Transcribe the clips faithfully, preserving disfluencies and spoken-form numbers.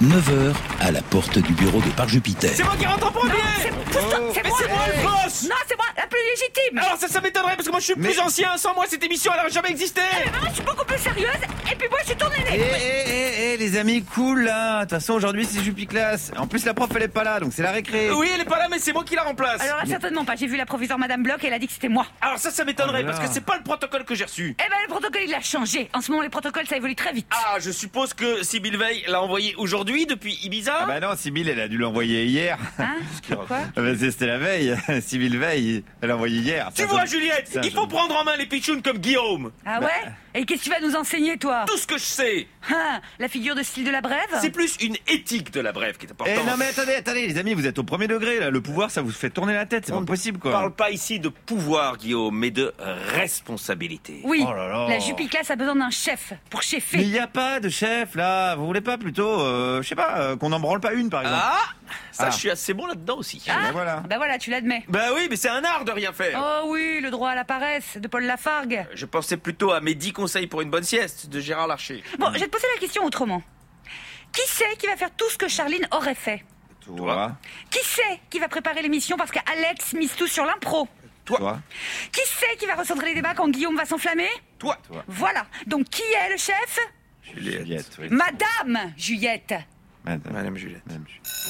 neuf heures, à la porte du bureau de Parc Jupiter. C'est moi qui rentre en premier. Non, c'est, pousse-toi, c'est Mais moi. c'est moi le boss. Non, c'est moi, la plus légitime. Alors ça, ça m'étonnerait parce que moi je suis Mais- plus ancien. Sans moi, cette émission elle aurait jamais existé. Mais moi, je suis beaucoup plus sérieuse. Et puis moi, je suis tournée Eh, nez. eh, eh, eh, les amis, cool là. De toute façon, aujourd'hui, c'est Jupiclass. En plus, la prof, elle est pas là, donc c'est la récré. Oui, elle est pas là, mais c'est moi qui la remplace. Alors là, certainement pas. J'ai vu la proviseure Madame Bloch et elle a dit que c'était moi. Alors ça, ça m'étonnerait Oh là là. parce que c'est pas le protocole que j'ai reçu. Eh ben, le protocole, il a changé. En ce moment, les protocoles, ça évolue très vite. Ah, je suppose que Sybille Veil l'a envoyé aujourd'hui depuis Ibiza. Ah bah non, Sybille, elle a dû l'envoyer hier. Hein? Quoi? Ah bah, c'est- c'était la veille. Sybille Veil, elle l'a envoyé hier. Tu Ça, vois, ça- Juliette, ça, il je- faut prendre en main les pitchouns comme Guillaume. Ah ouais? Et qu'est-ce que tu vas nous enseigner, toi? Tout ce que je sais, Ah, la figure de style de la brève? c'est plus une éthique de la brève qui est Eh importante. non mais attendez, attendez, les amis, vous êtes au premier degré là. Le pouvoir, ça vous fait tourner la tête, c'est On pas possible quoi. On parle pas ici de pouvoir, Guillaume, mais de responsabilité. Oui, Oh là là. la Jupiclass a besoin d'un chef pour Mais chefer. il y a pas de chef là. Vous voulez pas plutôt, euh, je sais pas, euh, qu'on en branle pas une par exemple. Ah, ça, Ah. je suis assez bon là-dedans aussi. bah voilà. Bah voilà, tu l'admets. Bah oui, mais c'est un art de rien faire. Oh oui, le droit à la paresse de Paul Lafargue. Je pensais plutôt à mes dix conseils pour une bonne sieste de Gérard Larcher. Bon, je vais te poser la question autrement. Qui c'est qui va faire tout ce que Charline aurait fait? Toi, Qui c'est qui va préparer l'émission parce qu'Alex mise tout sur l'impro? toi, Qui c'est qui va recentrer les débats quand Guillaume va s'enflammer? Toi, toi. Voilà. Donc qui est le chef? Juliette, oui. Madame Juliette. Madame, Madame Juliette. Madame Juliette.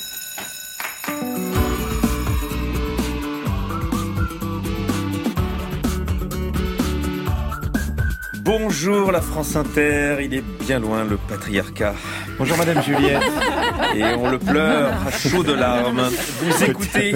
Bonjour la France Inter, il est bien loin le patriarcat. Bonjour Madame Juliette. Et on le pleure à chaudes larmes. Vous écoutez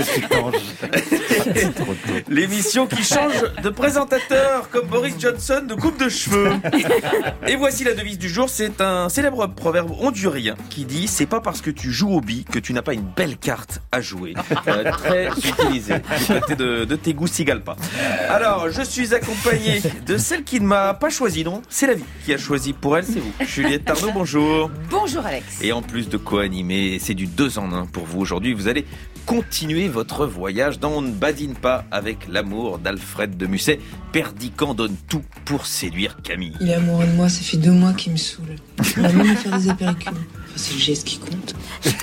l'émission qui change de présentateur comme Boris Johnson de coupe de cheveux. Et voici la devise du jour, c'est un célèbre proverbe hondurien qui dit « C'est pas parce que tu joues au bi que tu n'as pas une belle carte à jouer euh, ». Très utilisé du côté de, de Tegucigalpa. Alors, je suis accompagné de celle qui ne m'a pas choisi, non, c'est la vie qui a choisi pour elle, c'est vous. Juliette Arnaud, bonjour. Bonjour Alex. Et en plus de co-animer, c'est du deux en un pour vous aujourd'hui. Vous allez continuer votre voyage dans On ne badine pas avec l'amour d'Alfred de Musset. Perdicant donne tout pour séduire Camille. Il est amoureux de moi, ça fait deux mois qu'il me saoule. Il va même me faire des apéricules. Enfin, c'est le geste qui compte.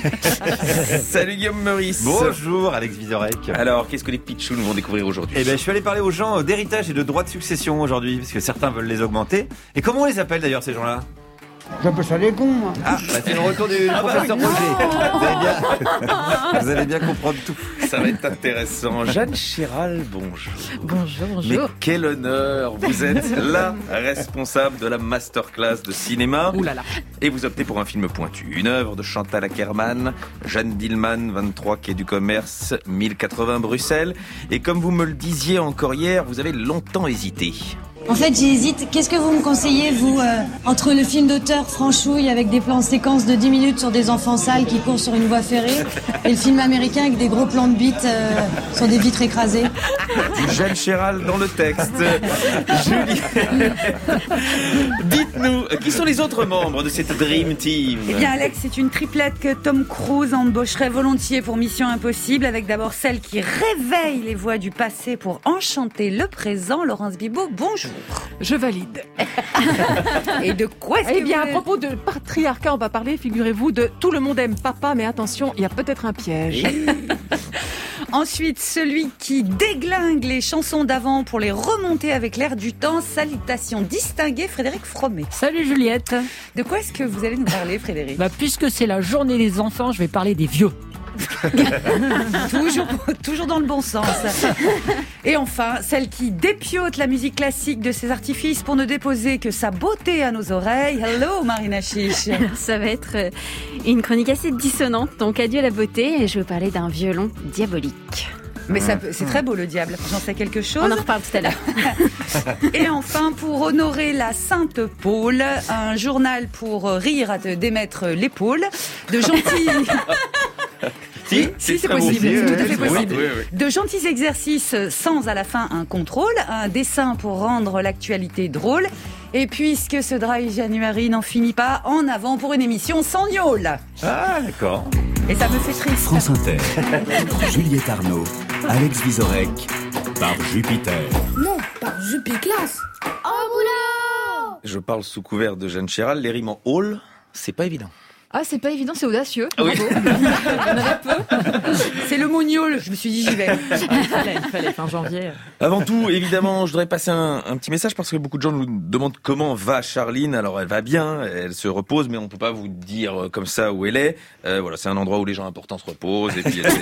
Salut Guillaume Meurice. Bonjour Alex Vizorek. Alors, qu'est-ce que les pitchouns vont découvrir aujourd'hui? Eh ben, je suis allé parler aux gens euh, d'héritage et de droits de succession aujourd'hui, parce que certains veulent les augmenter. Et comment on les appelle d'ailleurs ces gens-là? J'appelle ça des cons, moi. Ah, bah, c'est le retour du professeur Roger. Vous allez bien, vous allez bien comprendre tout. Ça va être intéressant. Jeanne Chéral, bonjour. Bonjour, bonjour. Mais quel honneur. Vous êtes la responsable de la masterclass de cinéma. Ouh là là. Et vous optez pour un film pointu. Une œuvre de Chantal Akerman, Jeanne Dillman, vingt-trois quai du Commerce, mille quatre-vingts Bruxelles. Et comme vous me le disiez encore hier, vous avez longtemps hésité. En fait, j'hésite. Qu'est-ce que vous me conseillez, vous, euh, entre le film d'auteur franchouille avec des plans séquences de dix minutes sur des enfants sales qui courent sur une voie ferrée et le film américain avec des gros plans de bites euh, sur des vitres écrasées? Du Jeanne Chéral dans le texte. Julie, dites-nous, qui sont les autres membres de cette Dream Team? Eh bien Alex, c'est une triplette que Tom Cruise embaucherait volontiers pour Mission Impossible, avec d'abord celle qui réveille les voix du passé pour enchanter le présent. Laurence Bibot, bonjour. Je valide. Et de quoi est-ce Eh que bien, vous... à propos de patriarcat, on va parler, figurez-vous, de tout le monde aime papa, mais attention, il y a peut-être un piège. Ensuite, celui qui déglingue les chansons d'avant pour les remonter avec l'air du temps. Salutations distinguées, Frédéric Fromet. Salut Juliette. De quoi est-ce que vous allez nous parler, Frédéric? Bah, puisque c'est la journée des enfants, je vais parler des vieux. toujours, toujours dans le bon sens. Et enfin, celle qui dépiote la musique classique de ses artifices pour ne déposer que sa beauté à nos oreilles. Hello, Marina Chiche. Ça va être euh, une chronique assez dissonante, donc adieu la beauté, et je vais vous parler d'un violon diabolique. Mais ça peut- c'est très beau le diable, j'en sais quelque chose. On en reparle tout à l'heure. Et enfin, pour honorer la Sainte Paule, un journal pour rire à te démettre l'épaule, de gentils... Si, Si, c'est très beau. possible, c'est tout à fait Oui, possible. oui, oui. De gentils exercices sans à la fin un contrôle, un dessin pour rendre l'actualité drôle. Et puisque ce dry January n'en finit pas, en avant pour une émission sans gnôle. Ah, d'accord. Et ça me fait triste. France Inter, Juliette Arnaud, Alex Vizorek, par Jupiter. Non, par Jupiclass. Je parle sous couvert de Jeanne Chéral. Les rimes en hall, c'est pas évident. Ah, c'est pas évident, c'est audacieux. Ah oui. Il y en avait peu. C'est le moniol, je me suis dit j'y vais. Il fallait, il fallait, fin janvier. Avant tout, évidemment, je voudrais passer un, un petit message parce que beaucoup de gens nous demandent comment va Charline. Alors, elle va bien, elle se repose, mais on peut pas vous dire comme ça où elle est. Euh, voilà, c'est un endroit où les gens importants se reposent et puis. Elle...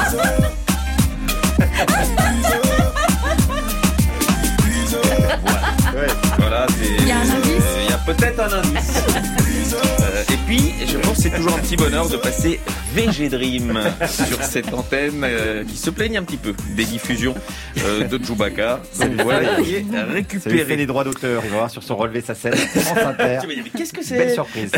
voilà, voilà c'est... Il y a un indice. Il y a peut-être un indice. Euh, et puis, je pense que c'est toujours un petit bonheur de passer V G Dream sur cette antenne euh, qui se plaigne un petit peu des diffusions euh, de Chewbacca. Donc voilà, il est récupéré. Ça lui fait les droits d'auteur, il va voir sur son relevé sa scène. France Inter. Tu vas dire, mais qu'est-ce que c'est ? Belle surprise.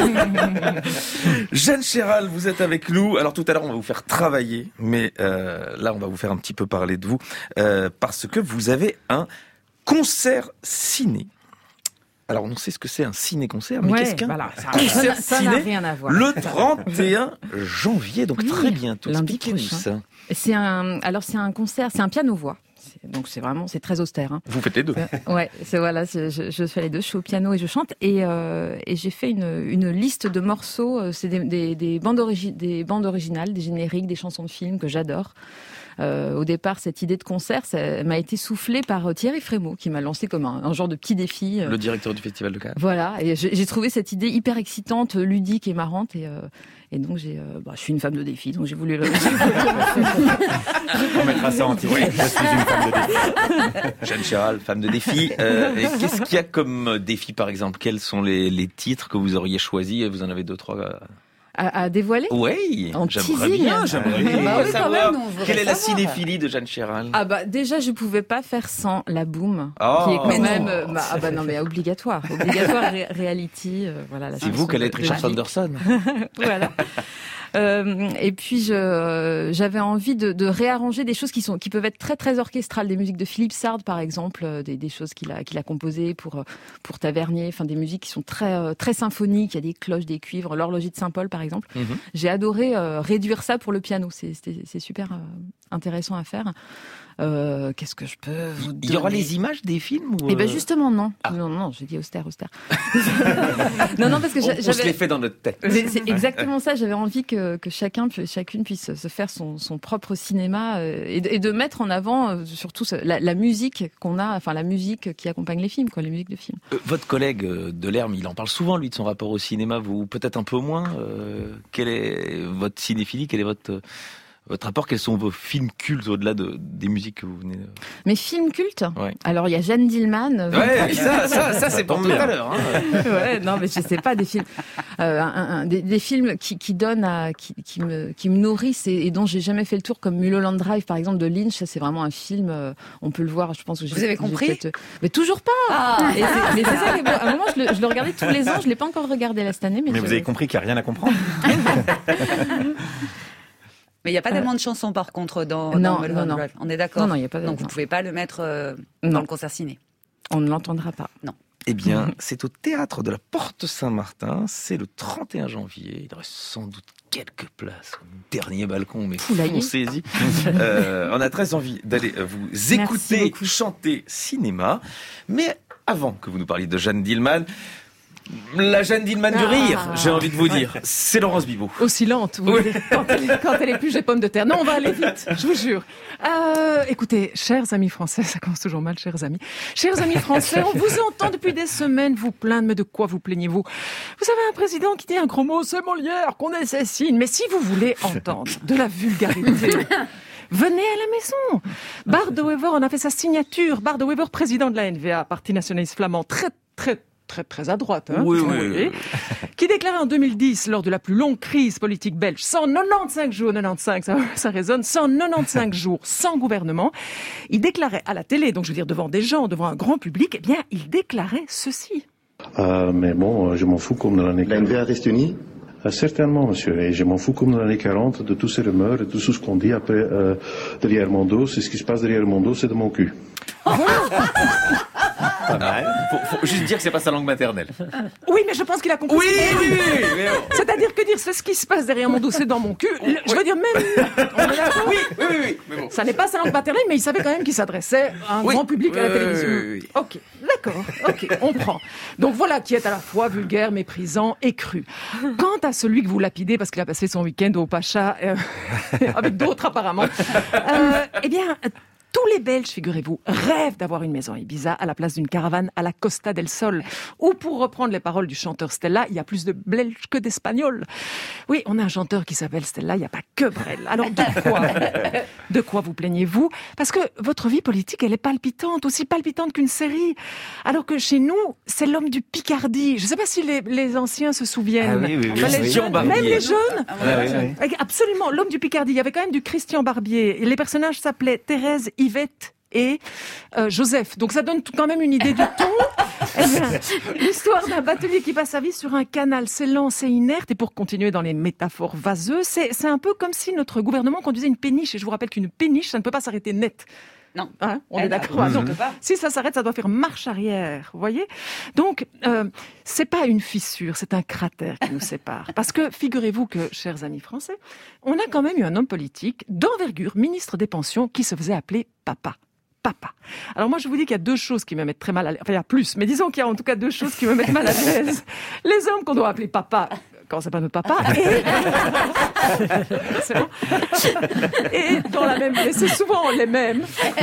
Jeanne Chéral, vous êtes avec nous. Alors tout à l'heure, on va vous faire travailler, mais euh, là, on va vous faire un petit peu parler de vous euh, parce que vous avez un concert ciné. Alors, on sait ce que c'est un ciné-concert, mais Ouais, qu'est-ce qu'un voilà, ça- concert ça n'a ciné rien à voir. le trente et un janvier, donc Oui, très bientôt. lundi Expliquez-nous prochain. ça. C'est un, alors c'est un concert, c'est un piano-voix. C'est- Donc c'est vraiment, c'est très austère. Hein. Vous faites les deux. Ouais, c'est voilà, c'est- je, je fais les deux, je suis au piano et je chante et, euh, et j'ai fait une, une liste de morceaux, euh, c'est des, des, des bandes origi- des bandes originales, des génériques, des chansons de films que j'adore. Euh, au départ, cette idée de concert, ça m'a été soufflée par Thierry Frémaux, qui m'a lancé comme un, un genre de petit défi. Le directeur du Festival de Cannes. Voilà, et j'ai j'ai trouvé cette idée hyper excitante, ludique et marrante, et, euh, et donc j'ai, euh, bah, je suis une femme de défi, donc j'ai voulu le. On mettra ça en titre. Je suis une femme de défi. Jeanne Chéral, femme de défi. Euh, et qu'est-ce qu'il y a comme défi, par exemple ? Quels sont les, les titres que vous auriez choisis ? Vous en avez deux, trois euh... à, à dévoiler. Oui, En j'aimerais teasing. bien, j'aimerais bien Bah oui, quand savoir même, on voudrait quelle est la savoir. cinéphilie de Jeanne Chéral. Ah bah déjà je pouvais pas faire sans La Boum, Oh. qui est quand Mais même non. euh, bah, ah bah non mais obligatoire, obligatoire ré- reality, euh, voilà. La C'est vous chanson qui allez de- être de Richard Vic. Sanderson. Voilà. Euh, et puis je euh, j'avais envie de, de réarranger des choses qui sont qui peuvent être très très orchestrales, des musiques de Philippe Sard par exemple, euh, des, des choses qu'il a qu'il a composées pour euh, pour Tavernier, enfin des musiques qui sont très euh, très symphoniques, il y a des cloches, des cuivres, l'horloger de Saint-Paul par exemple. Mhm. J'ai adoré euh, réduire ça pour le piano, c'est c'est, c'est super euh, intéressant à faire. Euh, qu'est-ce que je peux vous Il y aura donner les images des films ou Eh ben euh, justement non. Non non, j'ai dit austère austère. non non parce que on, j'a- on se j'avais les fait dans notre tête. c'est c'est exactement ça. J'avais envie que, que chacun, pu- chacune puisse se faire son, son propre cinéma euh, et, de, et de mettre en avant euh, surtout ce- la, la musique qu'on a, enfin la musique qui accompagne les films, quoi, les musiques de films. Euh, votre collègue euh, Delerme, il en parle souvent, lui, de son rapport au cinéma. Vous, peut-être un peu moins. Euh, quelle est votre cinéphilie ? Quel est votre, euh, votre rapport ? Quels sont vos films cultes au-delà de, des musiques que vous venez de... Mais films cultes. Ouais. Alors il y a Jeanne Dillman. Ouais, ça, ça, ça, c'est pour tombe tout bien. à l'heure. Hein. ouais, non, mais je sais pas des films, euh, un, un, des, des films qui, qui donnent, à, qui, qui me, qui me nourrissent et, et dont j'ai jamais fait le tour, comme Mulholland Drive par exemple de Lynch. Ça, c'est vraiment un film. euh, on peut le voir. Je pense que j'ai- Vous avez j'ai compris peut-être- Mais toujours pas. Ah. Et c'est- mais c'est ça qui est beau. À un moment, je le, je le regardais tous les ans. Je l'ai pas encore regardé là cette année, mais, Mais je- vous avez compris qu'il n'y a rien à comprendre. Mais il n'y a pas tellement de chansons par contre dans, Non, dans Mulholland non, non. Drive. On est d'accord. Non, non, il y a pas de- Donc vous non. pouvez pas le mettre euh, Non. dans le concert ciné. on ne l'entendra pas. Non. Eh bien, c'est au théâtre de la Porte Saint-Martin. C'est le trente et un janvier. Il reste sans doute quelques places au dernier balcon, mais Poulailler. foncez-y. euh, on a très envie d'aller euh, vous écouter beaucoup. chanter cinéma. Mais avant que vous nous parliez de Jeanne Dillman, la Jeanne Dillman du Ah. rire, j'ai envie de vous dire, c'est Laurence Bibot. Aussi lente, vous Oui. voulez, quand, elle, est- quand elle est plus j'ai pomme de terre. Non, on va aller vite, je vous jure. Euh, écoutez, chers amis français, ça commence toujours mal, chers amis. Chers amis français, on vous entend depuis des semaines vous plaindre, mais de quoi vous plaignez-vous ? Vous avez un président qui dit un gros mot, c'est Molière, qu'on assassine. Mais si vous voulez entendre de la vulgarité... Venez à la maison. Bart de Wever en a fait sa signature. Bart de Wever, président de la N V A, parti nationaliste flamand, très, très, très, très à droite. Hein, Oui, oui, oui. Qui déclarait en deux mille dix, lors de la plus longue crise politique belge, cent quatre-vingt-quinze jours, quatre-vingt-quinze, ça, ça résonne, cent quatre-vingt-quinze jours sans gouvernement, il déclarait à la télé, donc je veux dire devant des gens, devant un grand public, eh bien, il déclarait ceci. Euh, mais bon, je m'en fous comme dans l'année quarante. La N V A reste unie ? Euh, certainement, monsieur. Et je m'en fous comme dans l'année quarante de tous ces rumeurs et tout ce qu'on dit après, euh, derrière mon dos. C'est ce qui se passe derrière mon dos, c'est de mon cul. Ah, mal. Faut, faut juste dire que c'est pas sa langue maternelle. Oui, mais je pense qu'il a compris. Oui, oui, oui, oui, oui. C'est-à-dire que dire c'est ce qui se passe derrière mon dos, c'est dans mon cul. Le- Je veux dire même. On est d'accord. Oui, oui, oui, oui. Mais bon. Ça n'est pas sa langue maternelle, mais il savait quand même qu'il s'adressait à un Oui. grand public à la Euh, télévision. oui, oui, oui. Ok, d'accord, ok, on prend. Donc voilà qui est à la fois vulgaire, méprisant et cru. Quant à celui que vous lapidez parce qu'il a passé son week-end au Pacha, euh, avec d'autres apparemment, euh, eh bien... Tous les Belges, figurez-vous, rêvent d'avoir une maison à Ibiza à la place d'une caravane à la Costa del Sol. Ou pour reprendre les paroles du chanteur Stella, il y a plus de Belges que d'Espagnols. Oui, on a un chanteur qui s'appelle Stella, il n'y a pas que Brel. Alors de quoi De quoi vous plaignez-vous? Parce que votre vie politique, elle est palpitante, aussi palpitante qu'une série. Alors que chez nous, c'est l'homme du Picardie. Je ne sais pas si les, les anciens se souviennent. Ah oui, oui, oui. Enfin, les Christian jeunes, Barbier. même les jeunes. Ah oui, oui. Absolument, l'homme du Picardie. Il y avait quand même du Christian Barbier. Et les personnages s'appelaient Thérèse, Yvette et euh, Joseph. Donc ça donne tout- quand même une idée du ton. Eh bien, l'histoire d'un batelier qui passe sa vie sur un canal, c'est lent, c'est inerte. Et pour continuer dans les métaphores vaseuses, c'est, c'est un peu comme si notre gouvernement conduisait une péniche. Et je vous rappelle qu'une péniche, ça ne peut pas s'arrêter net. Non. Hein, on Eh est non, d'accord. ça Donc, peut pas. si ça s'arrête, ça doit faire marche arrière. Vous voyez? Donc, euh, c'est pas une fissure, c'est un cratère qui nous sépare. Parce que, figurez-vous que, chers amis français, on a quand même eu un homme politique d'envergure, ministre des Pensions, qui se faisait appeler Papa. Papa. Alors moi, je vous dis qu'il y a deux choses qui me mettent très mal à l'aise. Enfin, il y a plus, mais disons qu'il y a en tout cas deux choses qui me mettent mal à l'aise. Les hommes qu'on doit appeler papa, quand c'est pas notre papa, et... c'est bon. Et dans la même... Mais c'est souvent les mêmes.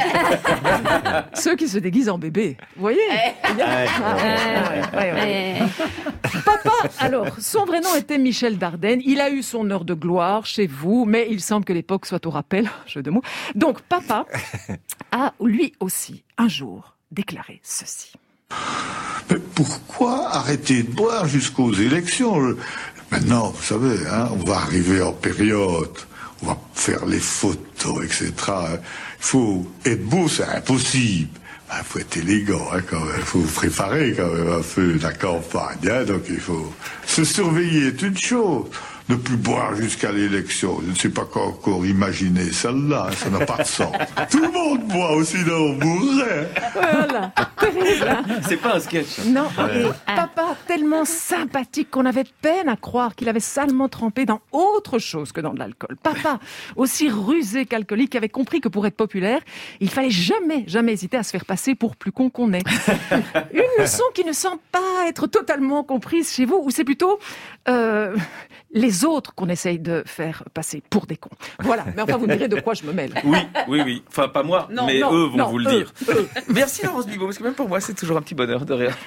Ceux qui se déguisent en bébé. Vous voyez? Ah, ouais, ouais, ouais. Papa, alors, son vrai nom était Michel Dardenne. Il a eu son heure de gloire chez vous, mais il semble que l'époque soit au rappel, jeu de mots. Donc, papa a, lui aussi, un jour, déclaré ceci. Mais pourquoi arrêter de boire jusqu'aux élections? Maintenant, vous savez, hein, on va arriver en période, on va faire les photos, et cetera. Il faut être beau, c'est impossible. Il faut être élégant, hein, quand même. Il faut préparer quand même un peu la campagne. Hein, donc il faut se surveiller est une chose. Ne plus boire jusqu'à l'élection. Je ne sais pas quoi encore imaginer celle-là. Hein, ça n'a pas de sens. Tout le monde boit, sinon on mourrait. Voilà, terrible, hein. C'est pas un sketch. Non, Ouais. et papa tellement sympathique qu'on avait peine à croire qu'il avait salement trempé dans autre chose que dans de l'alcool. Papa, aussi rusé qu'alcoolique, qui avait compris que pour être populaire, il fallait jamais, jamais hésiter à se faire passer pour plus con qu'on est. Une leçon qui ne semble pas être totalement comprise chez vous, ou c'est plutôt euh, les autres qu'on essaye de faire passer pour des cons. Voilà, mais enfin vous me direz de quoi je me mêle. Oui, oui, oui. Enfin, pas moi, Non, mais non, eux vont non, vous le eux, dire. Merci Laurence Bibot, parce que même pour moi, c'est toujours un petit bonheur de rire.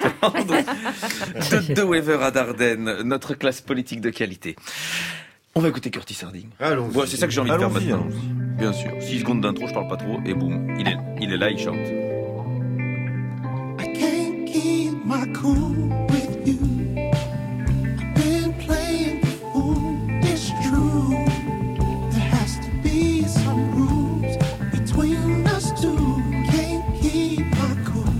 De De Wever à Dardenne, notre classe politique de qualité. On va écouter Curtis Harding. Allons-y. Ouais, c'est ça que j'ai envie de faire Allons-y, maintenant. Bien sûr. six secondes d'intro, je parle pas trop, et boum, il est, il est là, il chante. I can't keep my cool with you. I've been playing the fool, it's true. There has to be some rules between us two. Can't keep my cool.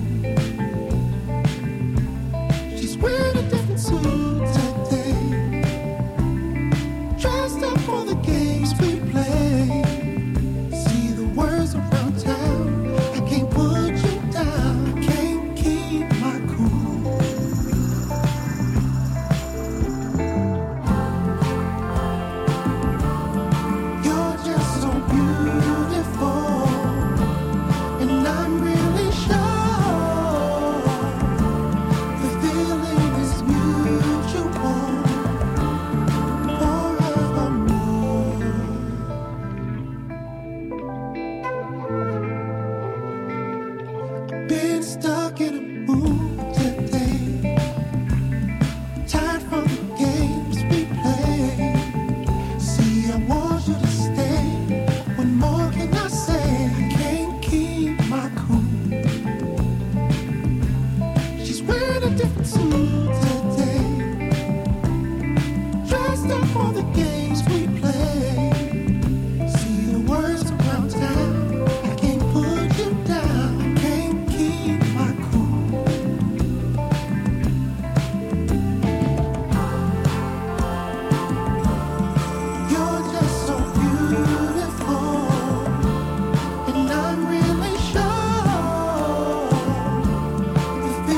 She's wearing a different suit today. Dressed up for the games we play. See the words around town. I can't put you down. I can't keep my cool. You're just so beautiful, and I'm really sure the feeling is mutual forevermore. Been stuck in a mood today. Tired from the games we play. See, I want you to stay. What more can I say? I can't keep my cool. She's wearing a different suit today. Dressed up for the games we play. See the words around town. I can't put you down. I can't keep my cool. You're just so beautiful, and I'm really sure the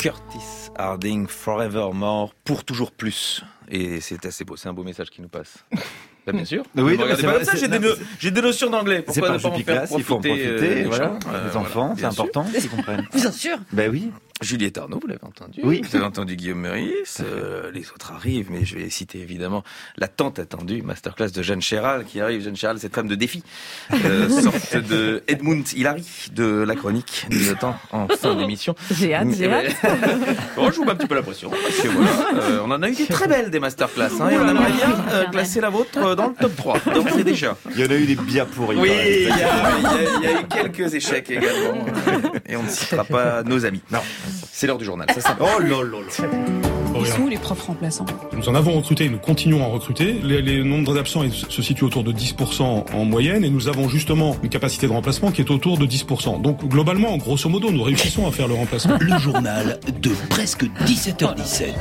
Curtis Harding, Forevermore, pour toujours plus. Et c'est assez beau, c'est un beau message qui nous passe. Bah, bien sûr. Oui, Oui, non, regardez c'est pas vrai, comme ça, c'est- j'ai des, non, no- c'est- j'ai des notions d'anglais. C'est Pourquoi pas ne un pas jeu en de faire classe, il faut en profiter, profiter, euh, les voilà. gens, euh, Les voilà, enfants, c'est bien sûr. important qu'ils comprennent. Bien sûr. Ben oui. Juliette Arnaud, vous l'avez entendu. Oui. Vous avez entendu Guillaume Meurice. Euh, les autres arrivent, mais je vais citer évidemment la tant attendue masterclass de Jeanne Chéral qui arrive. Jeanne Chéral, cette femme de défi, euh, sorte de Edmund Hillary de la chronique. Nous attend en fin d'émission. J'ai hâte, j'ai hâte. Bon, je vous mets un petit peu la pression. Parce que voilà, euh, on en a eu des très belles des masterclass. Hein, et on aimerait bien euh, classer la vôtre euh, dans le top trois. Donc c'est déjà. Il y en a eu des bien pourris. Oui, quand même. il y, a- il y a- il y a eu quelques échecs également. euh, Et on ne citera pas nos amis. Non, c'est l'heure du journal. Ça, ça... Oh là là là. Ils sont où les profs remplaçants? Nous en avons recruté et nous continuons à en recruter. Les, les nombres d'absents se situent autour de dix pour cent en moyenne et nous avons justement une capacité de remplacement qui est autour de dix pour cent. Donc globalement, grosso modo, nous réussissons à faire le remplacement. Le journal de presque dix-sept heures dix-sept.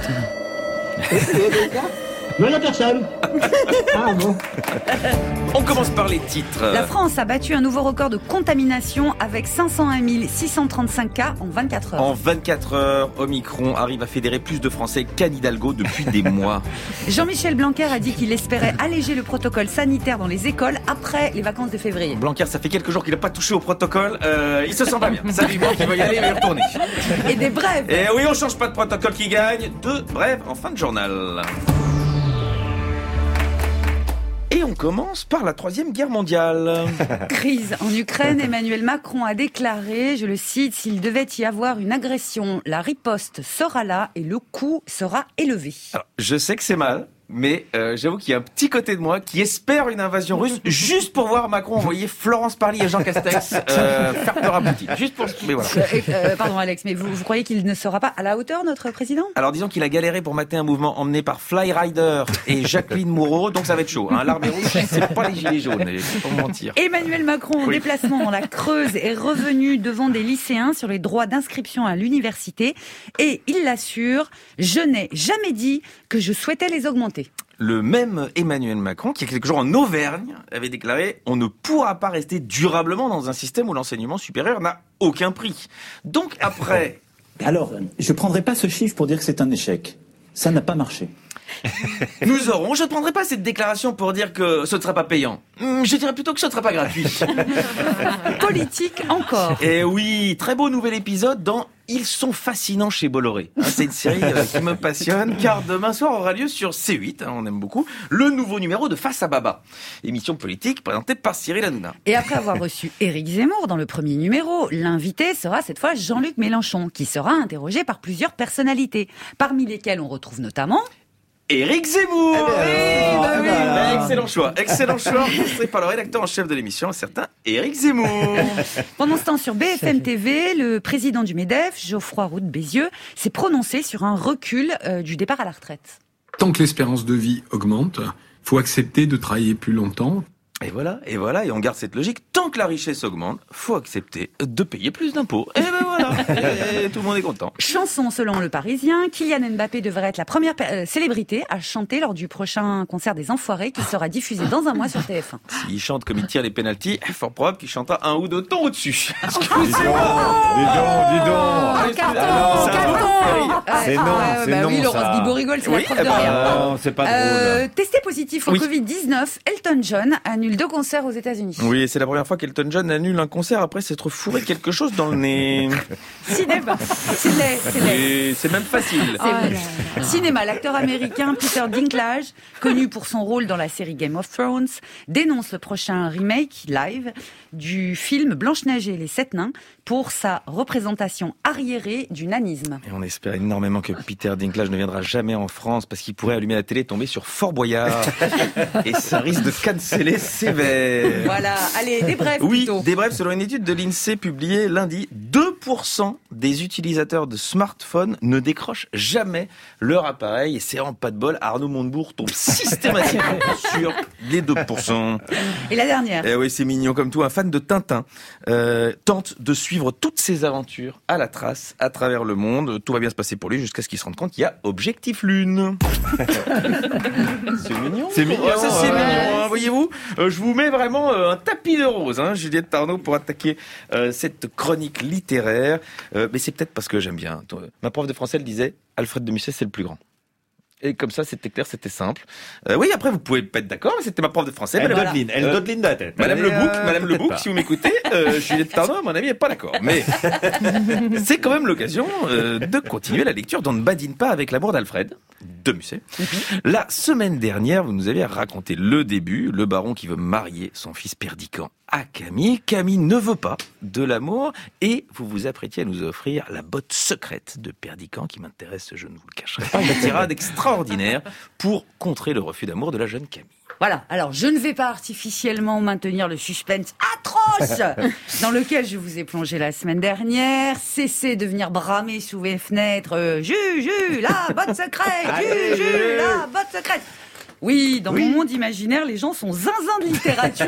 Non, la personne. Ah bon. On commence par les titres. La France a battu un nouveau record de contamination avec cinq cent un mille six cent trente-cinq cas en vingt-quatre heures. En vingt-quatre heures, Omicron arrive à fédérer plus de Français qu'Anne Hidalgo depuis des mois. Jean-Michel Blanquer a dit qu'il espérait alléger le protocole sanitaire dans les écoles après les vacances de février. Blanquer, ça fait quelques jours qu'il n'a pas touché au protocole. Euh, il se sent pas bien. Ça lui manque, il va y aller, il va y retourner. Et des brèves. Et oui, on change pas de protocole qui gagne. Deux brèves en fin de journal. Et on commence par la Troisième Guerre mondiale. Crise en Ukraine, Emmanuel Macron a déclaré, je le cite, s'il devait y avoir une agression, la riposte sera là et le coût sera élevé. Alors, je sais que c'est mal, mais euh, j'avoue qu'il y a un petit côté de moi qui espère une invasion russe juste pour voir Macron envoyer Florence Parly et Jean Castex euh, faire peur à Poutine. Juste pour... Mais voilà. Euh, euh, pardon Alex, mais vous, vous croyez qu'il ne sera pas à la hauteur, notre président ? Alors disons qu'il a galéré pour mater un mouvement emmené par Fly Rider et Jacqueline Moreau, donc ça va être chaud. Hein. L'armée rouge, c'est pas les gilets jaunes, il faut pas mentir. Emmanuel Macron, en Oui. déplacement dans la Creuse, est revenu devant des lycéens sur les droits d'inscription à l'université et il l'assure, je n'ai jamais dit que je souhaitais les augmenter. Le même Emmanuel Macron, qui il y a quelques jours en Auvergne, avait déclaré « On ne pourra pas rester durablement dans un système où l'enseignement supérieur n'a aucun prix. » Donc après... Alors, je ne prendrai pas ce chiffre pour dire que c'est un échec. Ça n'a pas marché. Nous aurons, je ne prendrai pas cette déclaration pour dire que ce ne sera pas payant. Hum, Je dirais plutôt que ce ne sera pas gratuit. Politique encore. Et oui, très beau nouvel épisode dans Ils sont fascinants chez Bolloré. Hein, c'est une série euh, qui me passionne car demain soir aura lieu sur C huit, hein, on aime beaucoup, le nouveau numéro de Face à Baba. Émission politique présentée par Cyril Hanouna. Et après avoir reçu Éric Zemmour dans le premier numéro, l'invité sera cette fois Jean-Luc Mélenchon, qui sera interrogé par plusieurs personnalités, parmi lesquelles on retrouve notamment... Éric Zemmour. Eh bien, Oui, bah alors, oui, voilà. bah, excellent choix, excellent choix, illustré par le rédacteur en chef de l'émission, un certain Éric Zemmour. Pendant ce temps, sur B F M T V, le président du MEDEF, Geoffroy Roux de Bézieux, s'est prononcé sur un recul euh, du départ à la retraite. Tant que l'espérance de vie augmente, faut accepter de travailler plus longtemps. Et voilà, et voilà, et on garde cette logique. Tant que la richesse augmente, faut accepter de payer plus d'impôts. Et ben voilà, et, et tout le monde est content. Chanson selon Le Parisien, Kylian Mbappé devrait être la première euh, célébrité à chanter lors du prochain concert des Enfoirés qui sera diffusé dans un mois sur T F un. S'il chante comme il tire les pénaltys, fort probable qu'il chantera un ou deux tons au-dessus. Dis donc, dis donc, dis donc. carton, carton. C'est non, Ah, c'est bah non, oui, Laurence ça. Bibot rigole, c'est Oui, la preuve eh de ben, rien. Non, c'est pas Euh, drôle. testé positif au Oui. covid dix-neuf, Elton John annule deux concerts aux États-Unis. Oui, c'est la première fois qu'Elton John annule un concert après s'être fourré quelque chose dans le nez. Cinéma, c'est laid, c'est laid. Et c'est même facile. C'est vrai. Cinéma, l'acteur américain Peter Dinklage, connu pour son rôle dans la série Game of Thrones, dénonce le prochain remake live du film Blanche-Neige et les Sept Nains pour sa représentation arriérée du nanisme. Et on espère énormément que Peter Dinklage ne viendra jamais en France parce qu'il pourrait allumer la télé et tomber sur Fort Boyard. Et ça risque de canceller sévère. Voilà, allez, des brefs Oui, plutôt. des brefs selon une étude de l'INSEE publiée lundi, deux pour cent des utilisateurs de smartphones ne décrochent jamais leur appareil et c'est vraiment pas de bol. Arnaud Montebourg tombe systématiquement sur les deux pour cent. Et la dernière. Eh oui, c'est mignon comme tout. Un fan de Tintin euh, tente de suivre toutes ses aventures à la trace à travers le monde. Tout va bien se passer pour lui jusqu'à ce qu'il se rende compte qu'il y a Objectif Lune. C'est mignon. C'est mignon, Ouais, ça, c'est ouais. mignon, hein, voyez-vous. Euh, je vous mets vraiment euh, un tapis de rose, hein, Juliette Arnaud, pour attaquer euh, cette chronique littéraire littéraire. Euh, mais c'est peut-être parce que j'aime bien. Ma prof de français, elle disait Alfred de Musset, c'est le plus grand. Et comme ça, c'était clair, c'était simple. Euh, oui, après, vous pouvez pas être d'accord, mais c'était ma prof de français. Elle Madame dodeline, elle euh, dodeline de la tête. Madame Mais, Le Bouc, euh, Madame Le peut-être Bouc, pas. si vous m'écoutez, euh, Juliette Arnaud, à mon avis, n'est pas d'accord. Mais c'est quand même l'occasion euh, de continuer la lecture dont ne badine pas avec l'amour d'Alfred de Musset. La semaine dernière, vous nous avez raconté le début, le baron qui veut marier son fils Perdiccand à Camille. Camille ne veut pas de l'amour et vous vous apprêtiez à nous offrir la botte secrète de Perdiccand qui m'intéresse, je ne vous le cacherai pas, une tirade extraordinaire pour contrer le refus d'amour de la jeune Camille. Voilà, alors je ne vais pas artificiellement maintenir le suspense atroce dans lequel je vous ai plongé la semaine dernière. Cessez de venir bramer sous les fenêtres euh, « Juju, la botte secrète, Juju, la botte secrète !» Oui, dans oui. mon monde imaginaire, les gens sont zinzins de littérature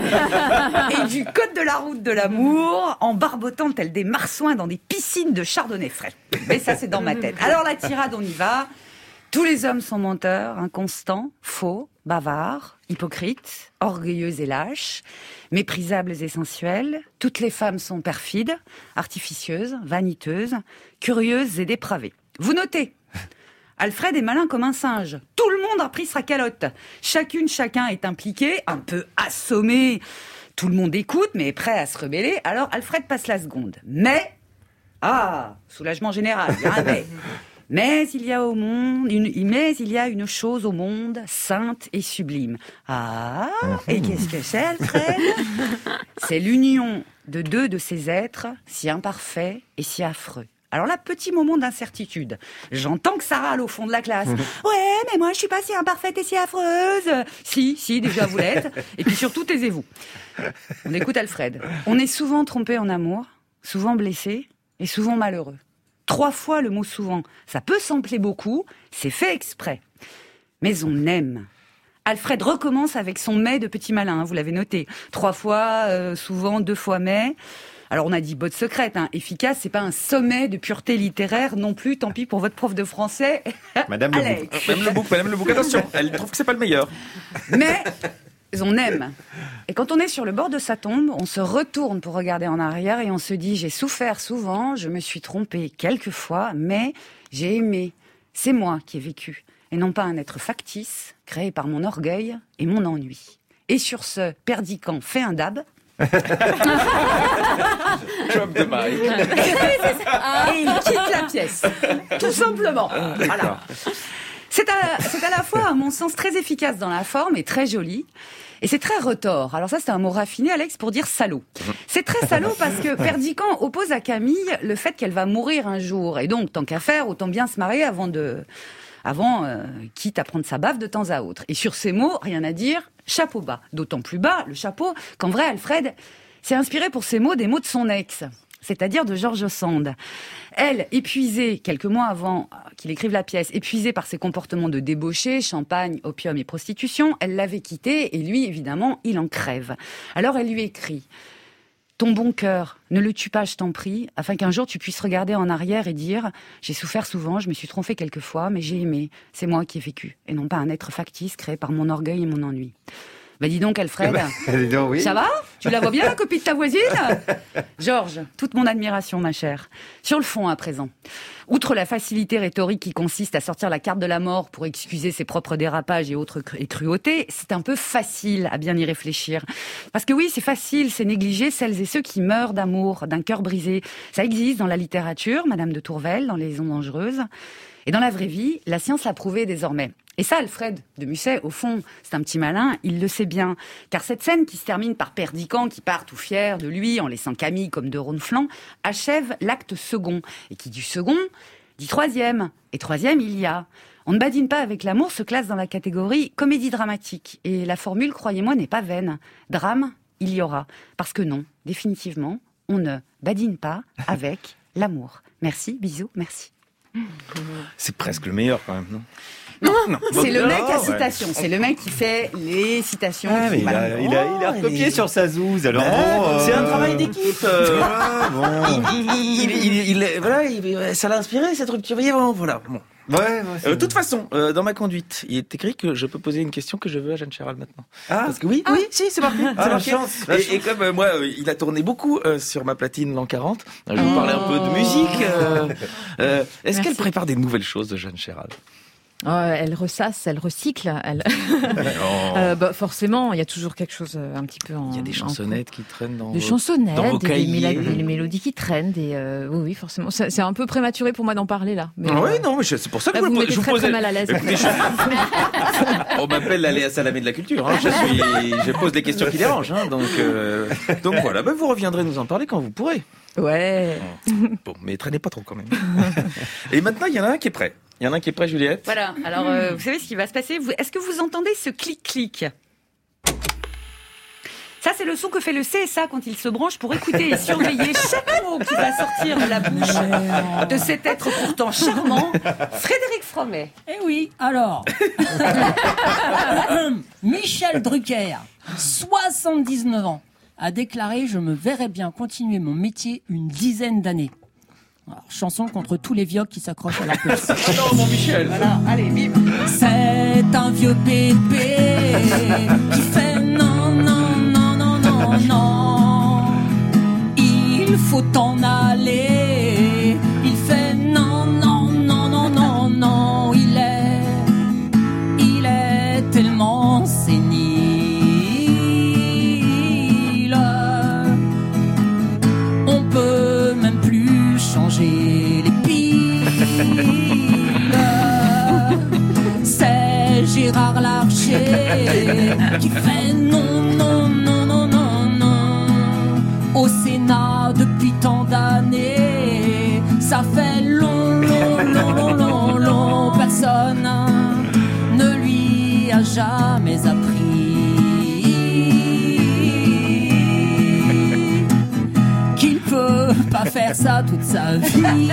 et du code de la route de l'amour en barbotant tels des marsouins dans des piscines de chardonnay frais. Mais ça, c'est dans ma tête. Alors la tirade, on y va. Tous les hommes sont menteurs, inconstants, faux, bavards, hypocrites, orgueilleux et lâches, méprisables et sensuels. Toutes les femmes sont perfides, artificieuses, vaniteuses, curieuses et dépravées. Vous notez ? Alfred est malin comme un singe. Tout le monde a pris sa calotte. Chacune, chacun est impliqué, un peu assommé. Tout le monde écoute, mais est prêt à se rebeller. Alors Alfred passe la seconde. Mais, ah, soulagement général, il y a un mais. Mais il y a au monde, une, mais il y a une chose au monde sainte et sublime. Ah, et qu'est-ce que c'est, Alfred ? C'est l'union de deux de ces êtres si imparfaits et si affreux. Alors là, petit moment d'incertitude. J'entends que ça râle au fond de la classe. Ouais, mais moi, je suis pas si imparfaite et si affreuse. Si, si, déjà vous l'êtes. Et puis surtout, taisez-vous. On écoute Alfred. On est souvent trompé en amour, souvent blessé et souvent malheureux. Trois fois le mot souvent. Ça peut sembler beaucoup, c'est fait exprès. Mais on aime. Alfred recommence avec son mais de petit malin, hein, vous l'avez noté. Trois fois, euh, souvent, deux fois mais. Alors on a dit botte secrète, hein, efficace, c'est pas un sommet de pureté littéraire non plus, tant pis pour votre prof de français. Madame Le Bouc, Madame Le Bouc, Madame Le Bouc, attention, elle trouve que c'est pas le meilleur. Mais on aime. Et quand on est sur le bord de sa tombe, on se retourne pour regarder en arrière et on se dit j'ai souffert souvent, je me suis trompée quelques fois, mais j'ai aimé. C'est moi qui ai vécu, et non pas un être factice, créé par mon orgueil et mon ennui. Et sur ce, Perdiccand fait un dab. Drop the mic. Et il quitte la pièce. Tout simplement. Voilà. C'est à, c'est à la fois, à mon sens, très efficace dans la forme et très joli. Et c'est très retors. Alors ça, c'est un mot raffiné, Alex, pour dire salaud. C'est très salaud parce que Perdiccand oppose à Camille le fait qu'elle va mourir un jour. Et donc, tant qu'à faire, autant bien se marier avant de... Avant, euh, quitte à prendre sa baffe de temps à autre. Et sur ces mots, rien à dire, chapeau bas. D'autant plus bas, le chapeau, qu'en vrai, Alfred s'est inspiré pour ces mots des mots de son ex, c'est-à-dire de George Sand. Elle, épuisée, quelques mois avant qu'il écrive la pièce, épuisée par ses comportements de débauché, champagne, opium et prostitution, elle l'avait quitté et lui, évidemment, il en crève. Alors elle lui écrit... Ton bon cœur, ne le tue pas, je t'en prie, afin qu'un jour tu puisses regarder en arrière et dire « J'ai souffert souvent, je me suis trompée quelquefois, mais j'ai aimé. C'est moi qui ai vécu, et non pas un être factice créé par mon orgueil et mon ennui. » Bah dis donc, Alfred, dis donc, oui. Ça va ? Tu la vois bien, la copie de ta voisine ? Georges, toute mon admiration, ma chère. Sur le fond, à présent. Outre la facilité rhétorique qui consiste à sortir la carte de la mort pour excuser ses propres dérapages et autres cru- et cruautés, c'est un peu facile à bien y réfléchir. Parce que oui, c'est facile, c'est négliger celles et ceux qui meurent d'amour, d'un cœur brisé. Ça existe dans la littérature, Madame de Tourvel, dans Les Ondes dangereuses. Et dans la vraie vie, la science l'a prouvé désormais. Et ça, Alfred de Musset, au fond, c'est un petit malin, il le sait bien. Car cette scène qui se termine par Perdiccand, qui part tout fier de lui, en laissant Camille comme de ronde-flanc, achève l'acte second. Et qui dit second, dit troisième. Et troisième, il y a. On ne badine pas avec l'amour se classe dans la catégorie comédie dramatique. Et la formule, croyez-moi, n'est pas vaine. Drame, il y aura. Parce que non, définitivement, on ne badine pas avec l'amour. Merci, bisous, merci. C'est presque le meilleur quand même, non ? Non, non. C'est le mec à ouais. citation. C'est le mec qui fait les citations. Ah, mais il, a, il, a, il a recopié sur sa zouze. Alors bon, euh... c'est un travail d'équipe. Euh... Ah, bon. il, il, il, il, il, voilà, il, ça l'a inspiré cette rupture. Bon, voilà. Bon. Ouais, ouais. De euh, toute façon, euh, dans ma conduite, il est écrit que je peux poser une question que je veux à Jeanne Chéral maintenant. Ah. Parce que oui, ah. oui, si, c'est marqué. Ah, c'est la marqué. chance, la et, chance. et comme euh, moi, euh, il a tourné beaucoup euh, sur ma platine l'an quarante, je vais vous parler un peu de musique. Euh, euh, est-ce Merci. qu'elle prépare des nouvelles choses de Jeanne Chéral? Oh, elle ressasse, elle recycle. Elle... euh, bah, forcément, il y a toujours quelque chose euh, un petit peu en. Il y a des chansonnettes qui traînent dans des vos, chansonnettes, dans vos des, cahiers. des, méla- des mélodies qui traînent. Des, euh, oui, oui, forcément. C'est, c'est un peu prématuré pour moi d'en parler là. Mais, ah oui, euh, non, mais je, c'est pour ça que là, je vous vous, me mettez je vous très, posais. très mal à l'aise. Écoutez, je... On m'appelle la Léa Salamé de la culture. Hein. Je suis, je pose des questions qui dérangent. Hein. Donc, euh... donc voilà. Ben, vous reviendrez nous en parler quand vous pourrez. Ouais. Bon, mais traînez pas trop quand même. Et maintenant, il y en a un qui est prêt. Il y en a un qui est prêt, Juliette. Voilà. Alors, euh, vous savez ce qui va se passer. Vous, est-ce que vous entendez ce clic-clic? Ça, c'est le son que fait le C S A quand il se branche pour écouter et surveiller chaque mot qui va sortir de la bouche de cet être pourtant charmant, Frédéric Fromet. Eh oui, alors. Michel Drucker, soixante-dix-neuf ans, a déclaré « Je me verrais bien continuer mon métier une dizaine d'années ». Alors, chanson contre tous les vioques qui s'accrochent à leur pulse. Non, mon Michel. Voilà, allez, bim. C'est un vieux bébé qui fait non, non, non, non, non, non. Il faut en aller. Il fait non, non, non, non, non, non. Il est, il est tellement sénile. On peut même plus changer les piles. C'est Gérard Larcher qui fait non, non, non, non, non, non. Au Sénat depuis tant d'années, ça fait long, long, long, long, long, long. Personne ne lui a jamais appris qu'il peut pas faire ça toute sa vie.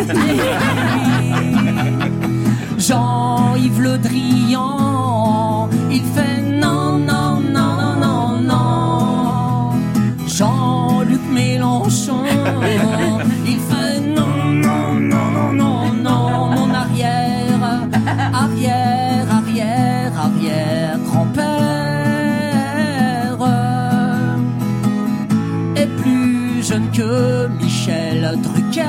Jean-Yves Le Drian, il fait non, non, non, non, non, non. Jean-Luc Mélenchon, il fait non, non, non, non, non, non. Mon arrière, arrière, arrière, arrière grand-père est plus jeune que Michel Drucker.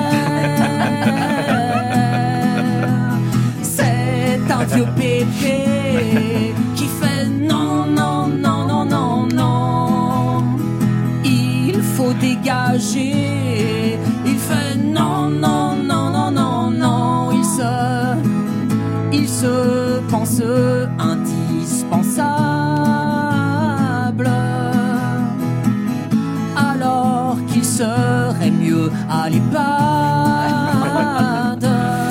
Un vieux bébé qui fait non, non, non, non, non, non. Il faut dégager. Il fait non, non, non, non, non, non. Il se, il se pense indispensable. Alors qu'il serait mieux à l'EHPAD.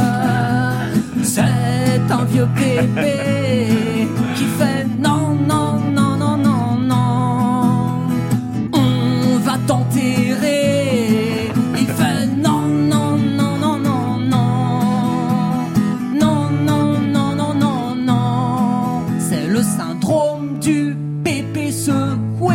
C'est un vieux bébé qui fait non, non, non, non, non, non. On va t'enterrer. Il fait non, non, non, non, non, non. Non, non, non, non, non, non. C'est le syndrome du bébé secoué.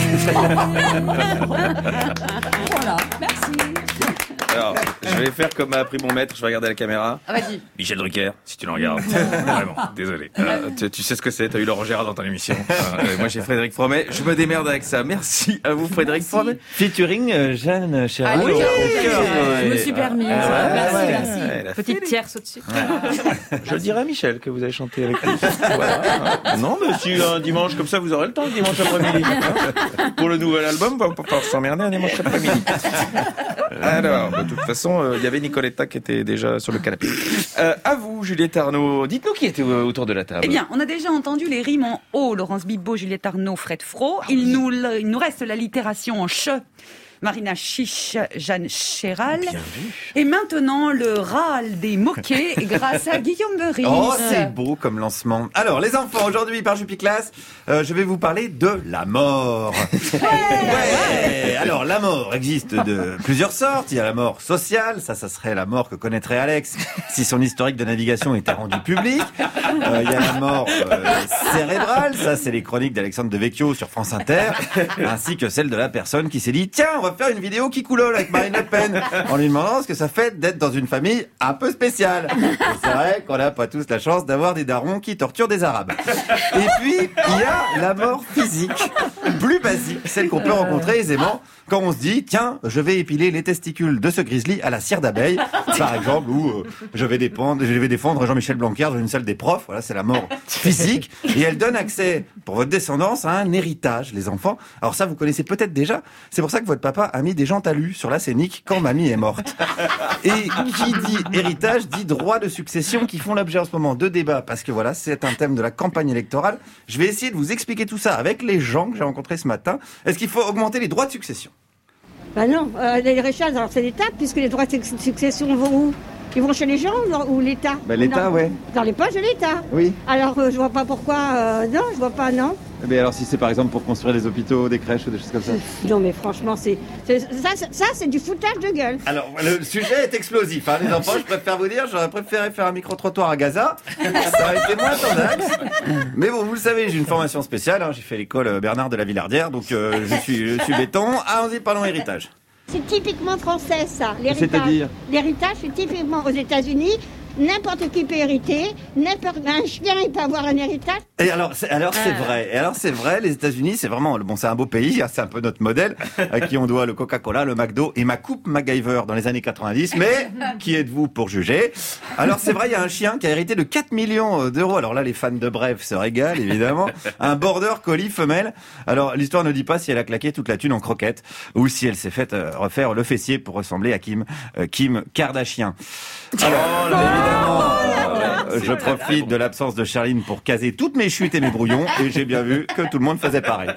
Voilà, merci. Alors, je vais faire comme m'a appris mon maître, je vais regarder la caméra. Ah, vas-y. Michel Drucker, si tu le regardes. Vraiment, désolé. Euh, tu, tu sais ce que c'est, t'as eu Laurent Gérard dans ton émission. Euh, moi, j'ai Frédéric Fromet, je me démerde avec ça. Merci à vous, Frédéric Merci. Fromet. Featuring euh, Jeanne Chéral. Allez, au oui, cœur, Je ouais. me suis permis. Ah, ouais, merci, ouais. merci. Elle a fait Petite les- tierce au-dessus. Je le dirai à Michel que vous avez chanté avec lui. Voilà. Non, mais si un dimanche comme ça, vous aurez le temps le dimanche après-midi. Hein. Pour le nouvel album, on va pas pouvoir s'emmerder un dimanche après-midi. Alors, de toute façon, euh, il y avait Nicoletta qui était déjà sur le canapé. Euh, à vous, Juliette Arnaud. Dites-nous qui était euh, autour de la table. Eh bien, on a déjà entendu les rimes en O, Laurence Bibot, Juliette Arnaud, Fred Fro. Il nous, il nous reste l'allitération en ch. Marina Chiche, Jeanne Chéral. Bien vu. Et maintenant, le râle des moquets grâce à Guillaume Meurice. Oh, c'est beau comme lancement. Alors, les enfants, aujourd'hui, par Jupiclass, euh, je vais vous parler de la mort. Ouais, ouais. Alors, la mort existe de plusieurs sortes. Il y a la mort sociale. Ça, ça serait la mort que connaîtrait Alex si son historique de navigation était rendu public. Euh, il y a la mort euh, cérébrale. Ça, c'est les chroniques d'Alexandre Devecchio sur France Inter. Ainsi que celle de la personne qui s'est dit, tiens, on va va faire une vidéo qui coulole avec Marine Le Pen en lui demandant ce que ça fait d'être dans une famille un peu spéciale. Et c'est vrai qu'on n'a pas tous la chance d'avoir des darons qui torturent des Arabes. Et puis, il y a la mort physique, plus basique, celle qu'on peut rencontrer aisément quand on se dit, tiens, je vais épiler les testicules de ce grizzly à la cire d'abeille, par exemple, ou euh, je vais défendre, je vais défendre Jean-Michel Blanquer dans une salle des profs. Voilà, c'est la mort physique. Et elle donne accès, pour votre descendance, à un héritage, les enfants. Alors ça, vous connaissez peut-être déjà. C'est pour ça que votre papa a mis des gens talus sur la scénique quand mamie est morte. Et qui dit héritage, dit droit de succession, qui font l'objet en ce moment de débats, parce que voilà, c'est un thème de la campagne électorale. Je vais essayer de vous expliquer tout ça avec les gens que j'ai rencontrés ce matin. Est-ce qu'il faut augmenter les droits de succession ? Ben non, euh, les richesses, alors c'est l'État, puisque les droits de succession vont où? Ils vont chez les gens ou l'État? Ben l'État, dans, ouais. Dans les poches de l'État. Oui. Alors euh, je vois pas pourquoi. Euh, non, je vois pas, non. Mais alors si c'est par exemple pour construire des hôpitaux, des crèches ou des choses comme ça? Non mais franchement, c'est, c'est ça, c'est, ça c'est du foutage de gueule. Alors le sujet est explosif, hein, les enfants. Je préfère vous dire, j'aurais préféré faire un micro-trottoir à Gaza. Ça aurait été moins tendax. Mais bon, vous le savez, j'ai une formation spéciale. Hein, j'ai fait l'école Bernard de la Villardière, donc euh, je suis, je suis béton. Allons-y, parlons héritage. C'est typiquement français, ça, l'héritage. C'est-à-dire ? L'héritage, c'est typiquement aux États-Unis. N'importe qui peut hériter, n'importe un chien il peut avoir un héritage. Et alors, c'est, alors c'est vrai. Et alors c'est vrai. Les États-Unis, c'est vraiment bon, c'est un beau pays. C'est un peu notre modèle, à qui on doit le Coca-Cola, le McDo et ma coupe MacGyver dans les années quatre-vingt-dix. Mais qui êtes-vous pour juger? Alors c'est vrai, il y a un chien qui a hérité de quatre millions d'euros. Alors là, les fans de Bref se régalent évidemment. Un border collie femelle. Alors l'histoire ne dit pas si elle a claqué toute la thune en croquettes ou si elle s'est faite euh, refaire le fessier pour ressembler à Kim, euh, Kim Kardashian. Alors, oh là évidemment, euh, je profite de l'absence de Charline pour caser toutes mes chutes et mes brouillons, et j'ai bien vu que tout le monde faisait pareil.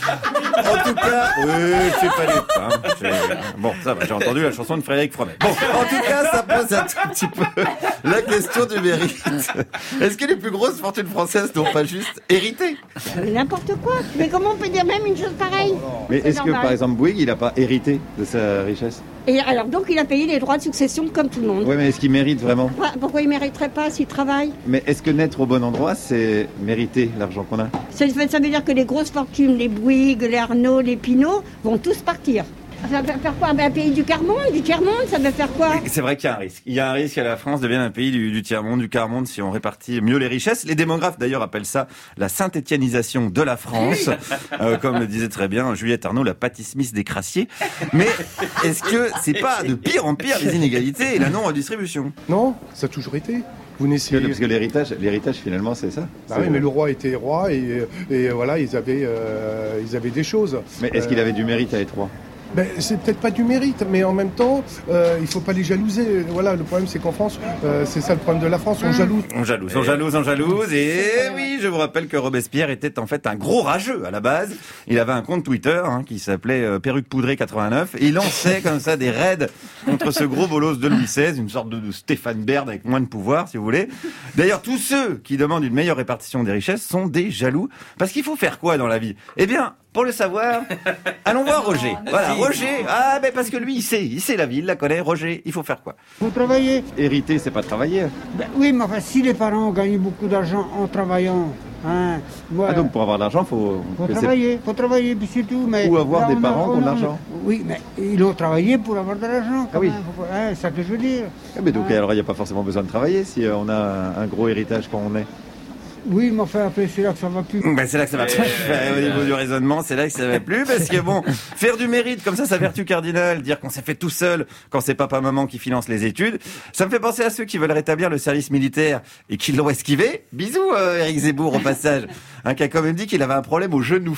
En tout cas, oui, je suis pas dupe, hein. J'ai- Bon, ça va, j'ai entendu la chanson de Frédéric Fromet. Bon, en tout cas, ça pose un tout petit peu la question du mérite. Est-ce que les plus grosses fortunes françaises n'ont pas juste hérité? Mais n'importe quoi. Mais comment on peut dire même une chose pareille? Mais C'est est-ce que, normal. par exemple, Bouygues, il n'a pas hérité de sa richesse? Et alors donc il a payé les droits de succession comme tout le monde. Oui, mais est-ce qu'il mérite vraiment? Pourquoi, pourquoi il mériterait pas s'il travaille? Mais est-ce que naître au bon endroit, c'est mériter l'argent qu'on a? ça, ça veut dire que les grosses fortunes, les Bouygues, les Arnaud, les Pinault, vont tous partir. Ça veut faire quoi? Ben, un pays du quart-monde, du tiers-monde, ça veut faire quoi? C'est vrai qu'il y a un risque. Il y a un risque que la France devienne un pays du, du tiers-monde, du quart-monde, si on répartit mieux les richesses. Les démographes, d'ailleurs, appellent ça la saint-étiennisation de la France. Euh, comme le disait très bien Juliette Arnaud, la Patty Smith des crassiers. Mais est-ce que c'est pas de pire en pire les inégalités et la non-redistribution? Non, ça a toujours été. Vous Parce que, parce que l'héritage, l'héritage, finalement, c'est ça. Bah C'est- oui, mais le roi était roi et, et voilà, ils avaient, euh, ils avaient des choses. Mais est-ce qu'il Euh, avait du mérite à être roi? Ben, c'est peut-être pas du mérite, mais en même temps, euh, il faut pas les jalouser. Voilà, le problème c'est qu'en France, euh, c'est ça le problème de la France, on jalouse. On jalouse, on jalouse, on jalouse. Et oui, je vous rappelle que Robespierre était en fait un gros rageux à la base. Il avait un compte Twitter hein, qui s'appelait euh, Perruque Poudrée quatre-vingt-neuf. Et il lançait comme ça des raids contre ce gros bolos de Louis seize, une sorte de, de Stéphane Baird avec moins de pouvoir, si vous voulez. D'ailleurs, tous ceux qui demandent une meilleure répartition des richesses sont des jaloux. Parce qu'il faut faire quoi dans la vie? Eh bien, pour le savoir, allons voir Roger. Voilà, Roger. Ah, ben parce que lui, il sait, il sait la vie, il la connaît. Roger, il faut faire quoi? Vous travaillez. Hériter, c'est pas travailler. Ben oui, mais enfin, si les parents gagnent beaucoup d'argent en travaillant, hein, voilà. Ah, donc pour avoir de l'argent, faut. Faut que c'est- travailler, faut travailler, puis c'est tout. Mais Ou avoir là, des on a- parents qui ont on de a- l'argent. Oui, mais ils ont travaillé pour avoir de l'argent. Ah oui. Faut- hein, c'est ça que je veux dire. Ah, mais donc Hein. alors il n'y a pas forcément besoin de travailler si euh, on a un, un gros héritage quand on est. Oui, mais enfin, après, c'est là que ça va plus. Ben, c'est là que ça va plus. Au niveau du raisonnement, c'est là que ça va plus parce que bon, faire du mérite comme ça, sa vertu cardinale, dire qu'on s'est fait tout seul quand c'est papa-maman qui finance les études, ça me fait penser à ceux qui veulent rétablir le service militaire et qui l'ont esquivé. Bisous, euh, Éric Zemmour au passage, hein, qui a quand même dit qu'il avait un problème au genou.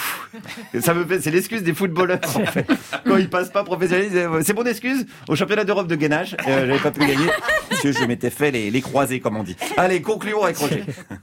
Ça me fait, c'est l'excuse des footballeurs en fait. Quand ils passent pas professionnels, ils disent, euh, c'est mon excuse au championnat d'Europe de gainage, euh, j'avais pas pu gagner parce que je m'étais fait les, les croisés comme on dit. Allez, concluons avec Roger.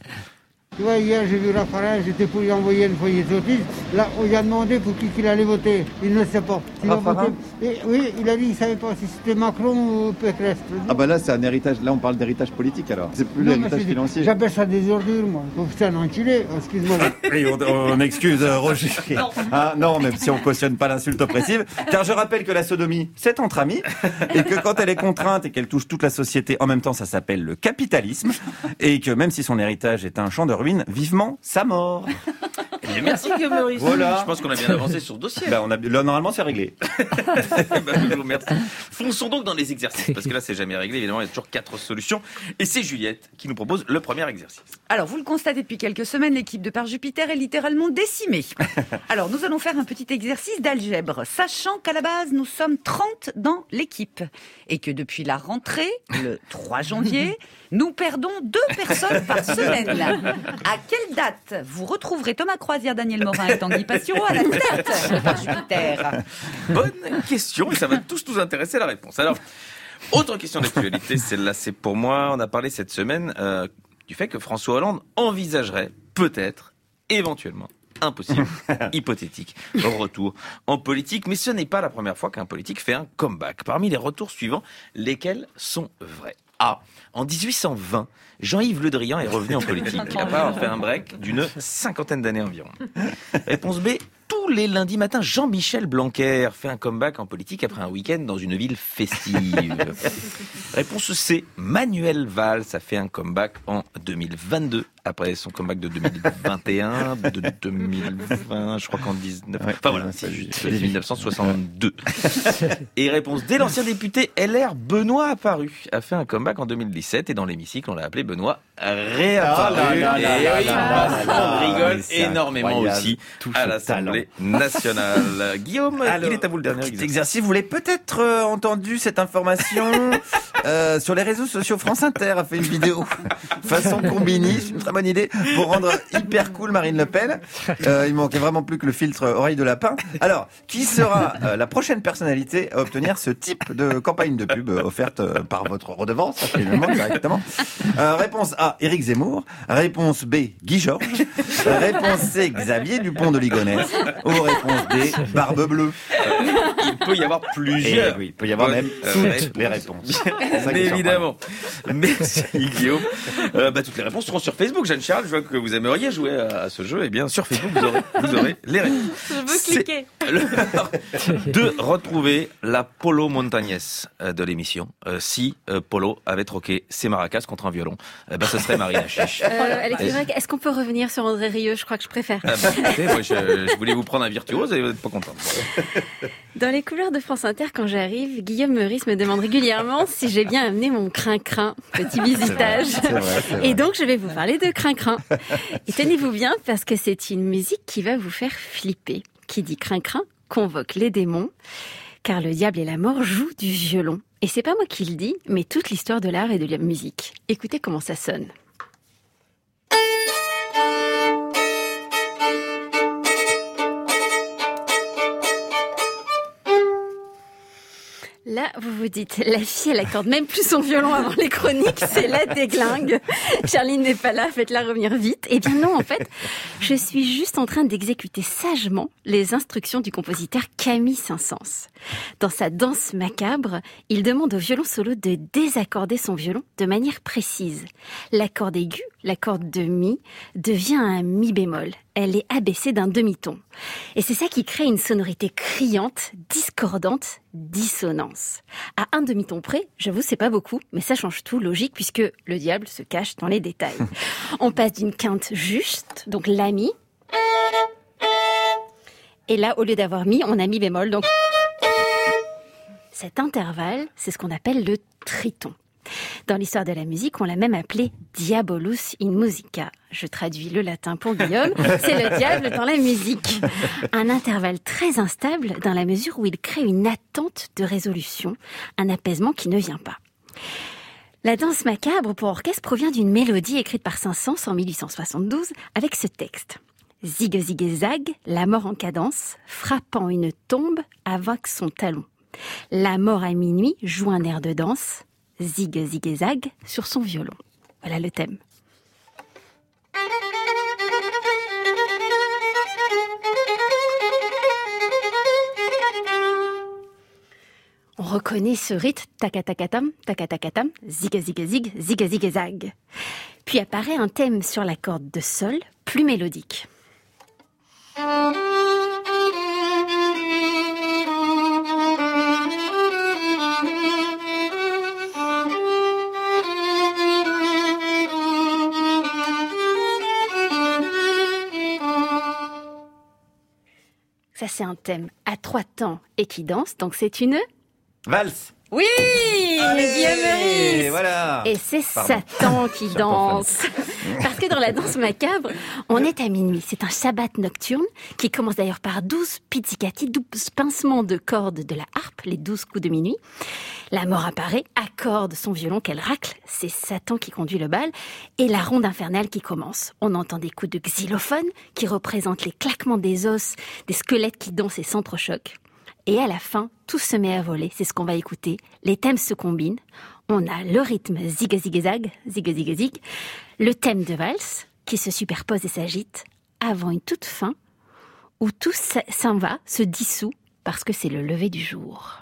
Tu vois, hier, j'ai vu Raffarin, j'étais pour lui envoyer une feuille d'autisme. Là, on lui a demandé pour qui qu'il allait voter. Il ne sait pas. Il va Raffarin voter. Et, oui, il a dit qu'il ne savait pas si c'était Macron ou Pécresse. Ah bah là c'est un héritage, là on parle d'héritage politique alors. C'est plus Non, mais l'héritage c'est- financier. J'appelle ça des ordures, moi. Donc c'est un enculé, excuse-moi. Et on, on excuse euh, Roger. Ah, non, même si on cautionne pas l'insulte oppressive. Car je rappelle que la sodomie, c'est entre amis. Et que quand elle est contrainte et qu'elle touche toute la société en même temps, ça s'appelle le capitalisme. Et que même si son héritage est un champ de ruines, vivement sa mort. Et merci Guillaume Meurice. Voilà. Je pense qu'on a bien avancé sur ce dossier. Bah, on a, là, normalement, c'est réglé. Bah, je vous remercie. Fonçons donc dans les exercices, parce que là, c'est jamais réglé. Évidemment, il y a toujours quatre solutions. Et c'est Juliette qui nous propose le premier exercice. Alors, vous le constatez depuis quelques semaines, l'équipe de Père Jupiter est littéralement décimée. Alors, nous allons faire un petit exercice d'algèbre, sachant qu'à la base, nous sommes trente dans l'équipe. Et que depuis la rentrée, le trois janvier, nous perdons deux personnes par semaine. À quelle date vous retrouverez Thomas Croisière, Daniel Morin et Tanguy Pastureau à la tête de Père Jupiter? Bonne question, et ça va tous nous intéresser la réponse. Alors, autre question d'actualité, celle-là c'est pour moi. On a parlé cette semaine euh, du fait que François Hollande envisagerait peut-être, éventuellement, impossible, hypothétique, retour en politique. Mais ce n'est pas la première fois qu'un politique fait un comeback. Parmi les retours suivants, lesquels sont vrais? A. En dix-huit cent vingt, Jean-Yves Le Drian est revenu en politique, après avoir fait un break d'une cinquantaine d'années environ. Réponse B. Tous les lundis matins, Jean-Michel Blanquer fait un comeback en politique après un week-end dans une ville festive. Réponse C. Manuel Valls a fait un comeback en deux mille vingt-deux, après son comeback de deux mille vingt et un, de deux mille vingt, je crois qu'en dix-neuf... Enfin voilà, c'est mille neuf cent soixante-deux. Et réponse D. L'ancien député L R Benoît Apparu a fait un comeback en deux mille dix-sept, et dans l'hémicycle, on l'a appelé Benoît Réapparu. Oh là là là Et là oui, là là là, on rigole mais c'est énormément incroyable, aussi tout à ce l'Assemblée nationale. Guillaume, Alors, il est à vous le dernier petit exercice. exercice. Vous l'avez peut-être euh, entendu cette information euh, sur les réseaux sociaux. France Inter a fait une vidéo façon Combini, c'est une très bonne idée, pour rendre hyper cool Marine Le Pen. Euh, il manquait vraiment plus que le filtre oreille de lapin. Alors, qui sera euh, la prochaine personnalité à obtenir ce type de campagne de pub euh, offerte euh, par votre redevance, finalement, directement? euh, Réponse A, Éric Zemmour. Réponse B, Guy Georges. Réponse C, Xavier Dupont de Ligonnès. Ou réponse D, Barbe Bleue. Il peut y avoir plusieurs. Et oui, il peut y avoir même Euh, toutes réponses. les réponses. C'est ça qui Mais est évidemment. Merci Guillaume. Euh, bah, toutes les réponses seront sur Facebook. Jeanne Charles, je vois que vous aimeriez jouer à, à ce jeu. Eh bien, sur Facebook, vous aurez, vous aurez les réponses. Je veux C'est cliquer. l'heure de retrouver la Polo Montañez euh, de l'émission. Euh, si euh, Polo avait troqué ses maracas contre un violon, eh ben, ce serait Marina Chiche. Euh, Alex Vizorek, est-ce qu'on peut revenir sur André Rieu? Je crois que je préfère. Ah bah, écoutez, moi, je, je voulais vous prendre un virtuose et vous n'êtes pas content. Dans les couleurs de France Inter, quand j'arrive, Guillaume Meurice me demande régulièrement si j'ai bien amené mon crin-crin, petit visitage. C'est vrai, c'est vrai. Et donc, je vais vous parler de crin-crin. Et tenez-vous bien, parce que c'est une musique qui va vous faire flipper. Qui dit crin-crin convoque les démons, car le diable et la mort jouent du violon. Et c'est pas moi qui le dis, mais toute l'histoire de l'art et de la musique. Écoutez comment ça sonne. Là, vous vous dites, la fille, elle accorde même plus son violon avant les chroniques, c'est la déglingue. Charline n'est pas là, faites-la revenir vite. Eh bien non, en fait, je suis juste en train d'exécuter sagement les instructions du compositeur Camille Saint-Saëns. Dans sa danse macabre, il demande au violon solo de désaccorder son violon de manière précise. La corde aiguë, la corde de mi, devient un mi bémol. Elle est abaissée d'un demi-ton. Et c'est ça qui crée une sonorité criante, discordante, dissonance. À un demi-ton près, j'avoue, c'est pas beaucoup, mais ça change tout, logique, puisque le diable se cache dans les détails. On passe d'une quinte juste, donc la mi, et là, au lieu d'avoir mi, on a mi bémol, donc... Cet intervalle, c'est ce qu'on appelle le triton. Dans l'histoire de la musique, on l'a même appelé Diabolus in musica. Je traduis le latin pour Guillaume, c'est le diable dans la musique. Un intervalle très instable dans la mesure où il crée une attente de résolution, un apaisement qui ne vient pas. La danse macabre pour orchestre provient d'une mélodie écrite par Saint-Saëns en mille huit cent soixante-douze avec ce texte. Zig zig zag, la mort en cadence, frappant une tombe avec son talon. La mort à minuit joue un air de danse, zig zig zag, sur son violon. Voilà le thème. On reconnaît ce rythme, takatakatam, takatakatam, zig zig zig, zig zig zag. Puis apparaît un thème sur la corde de sol, plus mélodique. ça c'est un thème à trois temps et qui danse, donc c'est une... Valse. Oui, Guillaume Meurice. Voilà. Et c'est Pardon. Satan qui danse. Parce que dans la danse macabre, on est à minuit. C'est un Shabbat nocturne qui commence d'ailleurs par douze pizzicati, douze pincements de cordes de la harpe, les douze coups de minuit. La mort apparaît, accorde son violon qu'elle racle. C'est Satan qui conduit le bal. Et la ronde infernale qui commence. On entend des coups de xylophone qui représentent les claquements des os, des squelettes qui dansent et s'entrechoquent. Et à la fin, tout se met à voler, c'est ce qu'on va écouter. Les thèmes se combinent. On a le rythme zig zig zag, zig zig zig, le thème de valse qui se superpose et s'agite avant une toute fin où tout s'en va, se dissout parce que c'est le lever du jour.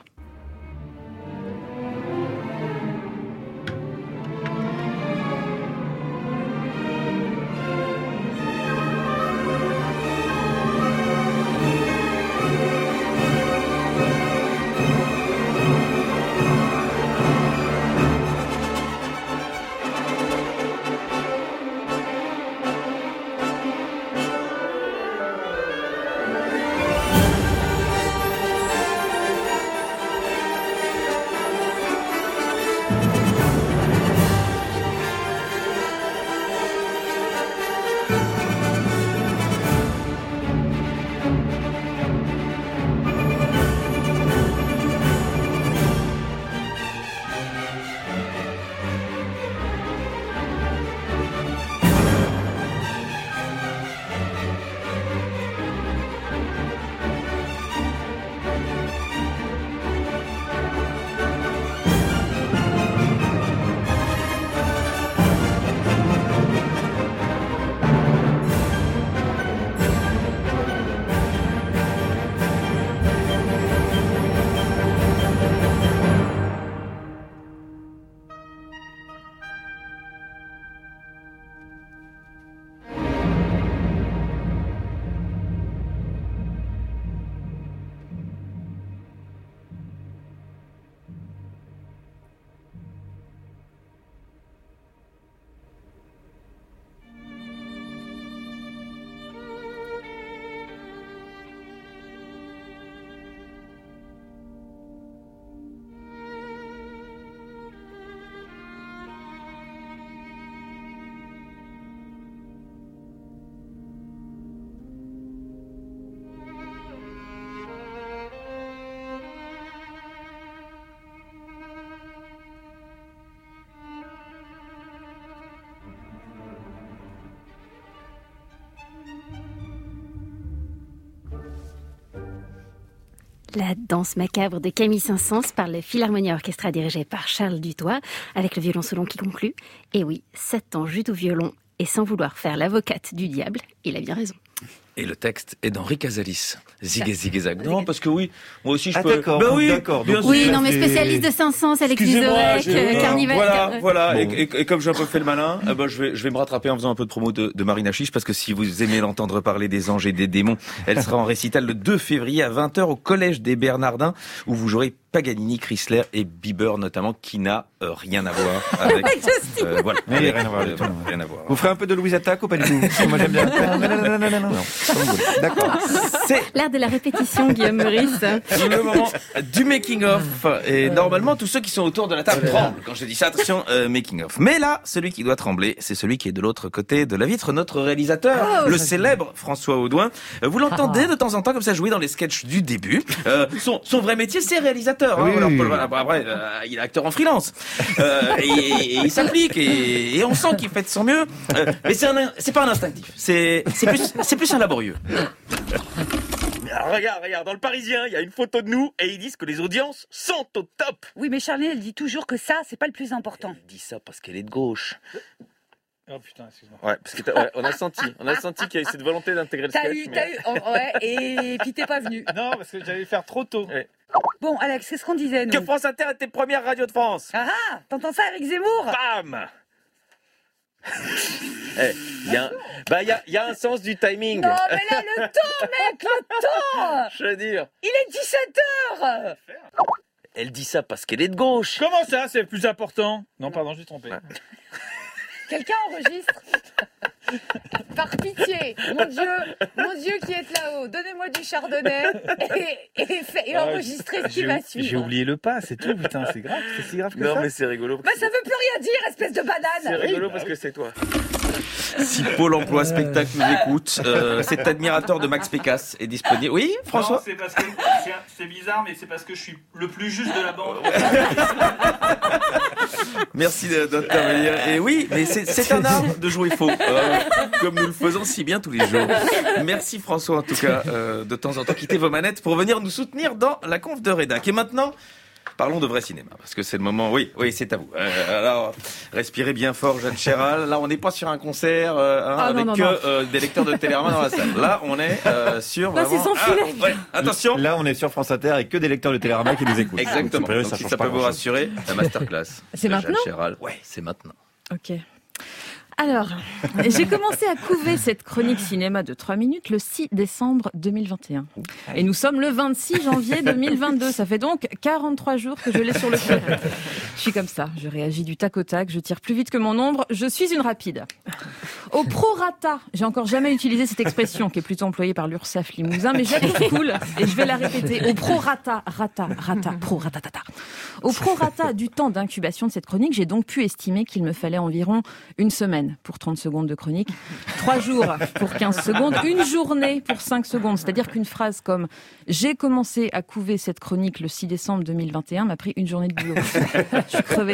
La danse macabre de Camille Saint-Saëns par le Philharmonia Orchestra dirigé par Charles Dutoit, avec le violon solon qui conclut. Et oui, Satan joue au violon et sans vouloir faire l'avocate du diable, il a bien raison. Et le texte est d'Henri Casalis. Zig et zig et zag. Non, parce que oui, moi aussi je Ah, peux. d'accord, Ben oui, d'accord. bien Oui, sûr. non, mais spécialiste de Saint-Saëns, Alex Vizorek, Carnival. Voilà, voilà. Bon. Et, et- et comme j'ai un peu fait le malin, eh ben, je vais, je vais me rattraper en faisant un peu de promo de, de Marina Chiche, parce que si vous aimez l'entendre parler des anges et des démons, elle sera en récital le deux février à vingt heures au Collège des Bernardins, où vous jouerez Paganini, Chrysler et Bieber notamment, qui n'a euh, rien à voir avec. Avec Justin. euh, voilà. Oui, rien à voir du Euh, tout. Rien à voir. Vous ferez un peu de Louise Attaque ou pas du tout? Moi j'aime bien. Non, non, non, non, non, non, non. Comme vous voulez. D'accord. C'est L'art de la répétition, Guillaume Meurice. le moment du making of. Et normalement, tous ceux qui sont autour de la table tremblent quand je dis ça. Attention, euh, making of. Mais là, celui qui doit trembler, c'est celui qui est de l'autre côté de la vitre, notre réalisateur, Oh, le célèbre François Audouin. Euh, Vous l'entendez de temps en temps comme ça jouer dans les sketchs du début. Euh, son, son vrai métier, c'est réalisateur. hein. Oui. Alors, voilà, bon, après, euh, il est acteur en freelance. Euh, et, et il s'applique et, et on sent qu'il fait de son mieux. Euh, mais c'est un, c'est pas un instinctif. C'est, c'est plus, c'est plus un laborieux. Regarde, regarde, dans le Parisien, il y a une photo de nous et ils disent que les audiences sont au top. Oui, mais Charlie, elle dit toujours que ça, c'est pas le plus important. Elle dit ça parce qu'elle est de gauche. Oh putain, excuse-moi. Ouais, parce que t'as- ouais, on a senti, on a senti qu'il y avait cette volonté d'intégrer le T'as sketch. eu, mais- t'as eu, oh, ouais, et puis t'es pas venu. Non, parce que j'allais le faire trop tôt. Ouais. Bon, Alex, qu'est-ce qu'on disait, nous? Que France Inter était première radio de France. Ah ah, t'entends ça, Eric Zemmour? Bam. Eh, il y a, un- bah il y a, il y a un sens du timing. Non, mais là, le temps, mec, le temps! Je veux dire, Il est dix-sept heures! elle dit ça parce qu'elle est de gauche. Comment ça, c'est le plus important? Non, pardon, je suis trompé. Quelqu'un enregistre? Par pitié, mon Dieu, mon Dieu qui est là-haut, donnez-moi du chardonnay et, et, fait- et enregistrez ce qui J'ai- va J'ai suivre. oublié le pas, c'est tout, putain, c'est grave, c'est si grave que Non, ça. mais c'est rigolo. Bah ça veut plus rien dire, espèce de C'est banane. rigolo parce que c'est toi. Si Pôle emploi spectacle nous écoute, euh, cet admirateur de Max Pécasse est disponible. Oui, François Non, c'est parce que c'est- c'est bizarre, mais c'est parce que je suis le plus juste de la bande. Merci de- d'intervenir. Et oui, mais c'est, c'est un art de jouer faux, euh, comme nous le faisons si bien tous les jours. Merci François, en tout cas, euh, de temps en temps quitter vos manettes pour venir nous soutenir dans la conf de Rédac. Et maintenant, parlons de vrai cinéma, parce que c'est le moment. Oui, oui, c'est à vous. Euh, alors, respirez bien fort, Jeanne Chéral. Là, on n'est pas sur un concert euh, hein, Ah, avec non, non, que non. euh, des lecteurs de Télérama dans la salle. Là, on est euh, sur Là, vraiment. c'est sans filet. Ah, ouais, attention. Là, on est sur France Inter et que des lecteurs de Télérama qui nous écoutent. Exactement. Donc, Donc, ça si change ça pas peut vous grand-chose. rassurer, la masterclass. C'est de maintenant Jeanne Chéral. Ouais, c'est maintenant. Ok. Alors, j'ai commencé à couver cette chronique cinéma de trois minutes le six décembre deux mille vingt et un. Et nous sommes le vingt-six janvier deux mille vingt-deux. Ça fait donc quarante-trois jours que je l'ai sur le feu. Je suis comme ça, je réagis du tac au tac, je tire plus vite que mon ombre, je suis une rapide. Au prorata, j'ai encore jamais utilisé cette expression qui est plutôt employée par l'URSSAF Limousin, mais je la trouve cool et je vais la répéter. Au prorata, rata, rata, proratatata. Au prorata du temps d'incubation de cette chronique, j'ai donc pu estimer qu'il me fallait environ une semaine pour trente secondes de chronique, trois jours pour quinze secondes, une journée pour cinq secondes. C'est-à-dire qu'une phrase comme « J'ai commencé à couver cette chronique le six décembre deux mille vingt et un » m'a pris une journée de boulot. Je suis crevée.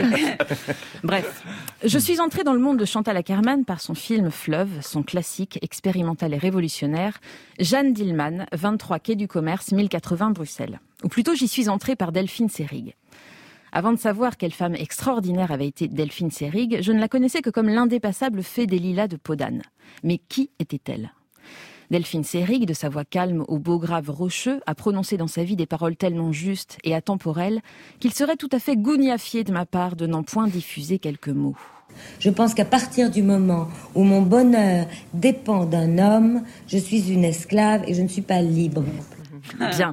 Bref, je suis entrée dans le monde de Chantal Akerman par son film Fleuve, son classique expérimental et révolutionnaire, Jeanne Dillman, vingt-trois quai du Commerce, mille quatre-vingts Bruxelles. Ou plutôt, j'y suis entrée par Delphine Seyrig. Avant de savoir quelle femme extraordinaire avait été Delphine Seyrig, je ne la connaissais que comme l'indépassable fée des lilas de Podane. Mais qui était-elle ? Delphine Seyrig, de sa voix calme au beau grave rocheux, a prononcé dans sa vie des paroles tellement justes et atemporelles qu'il serait tout à fait gougnafié de ma part de n'en point diffuser quelques mots. Je pense qu'à partir du moment où mon bonheur dépend d'un homme, je suis une esclave et je ne suis pas libre. Bien.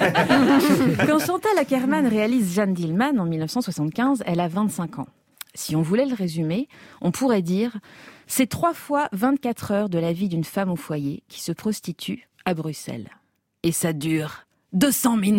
Quand Chantal Akerman réalise Jeanne Dillman en mille neuf cent soixante-quinze, elle a vingt-cinq ans. Si on voulait le résumer, on pourrait dire « C'est trois fois vingt-quatre heures de la vie d'une femme au foyer qui se prostitue à Bruxelles. Et ça dure deux cents minutes. »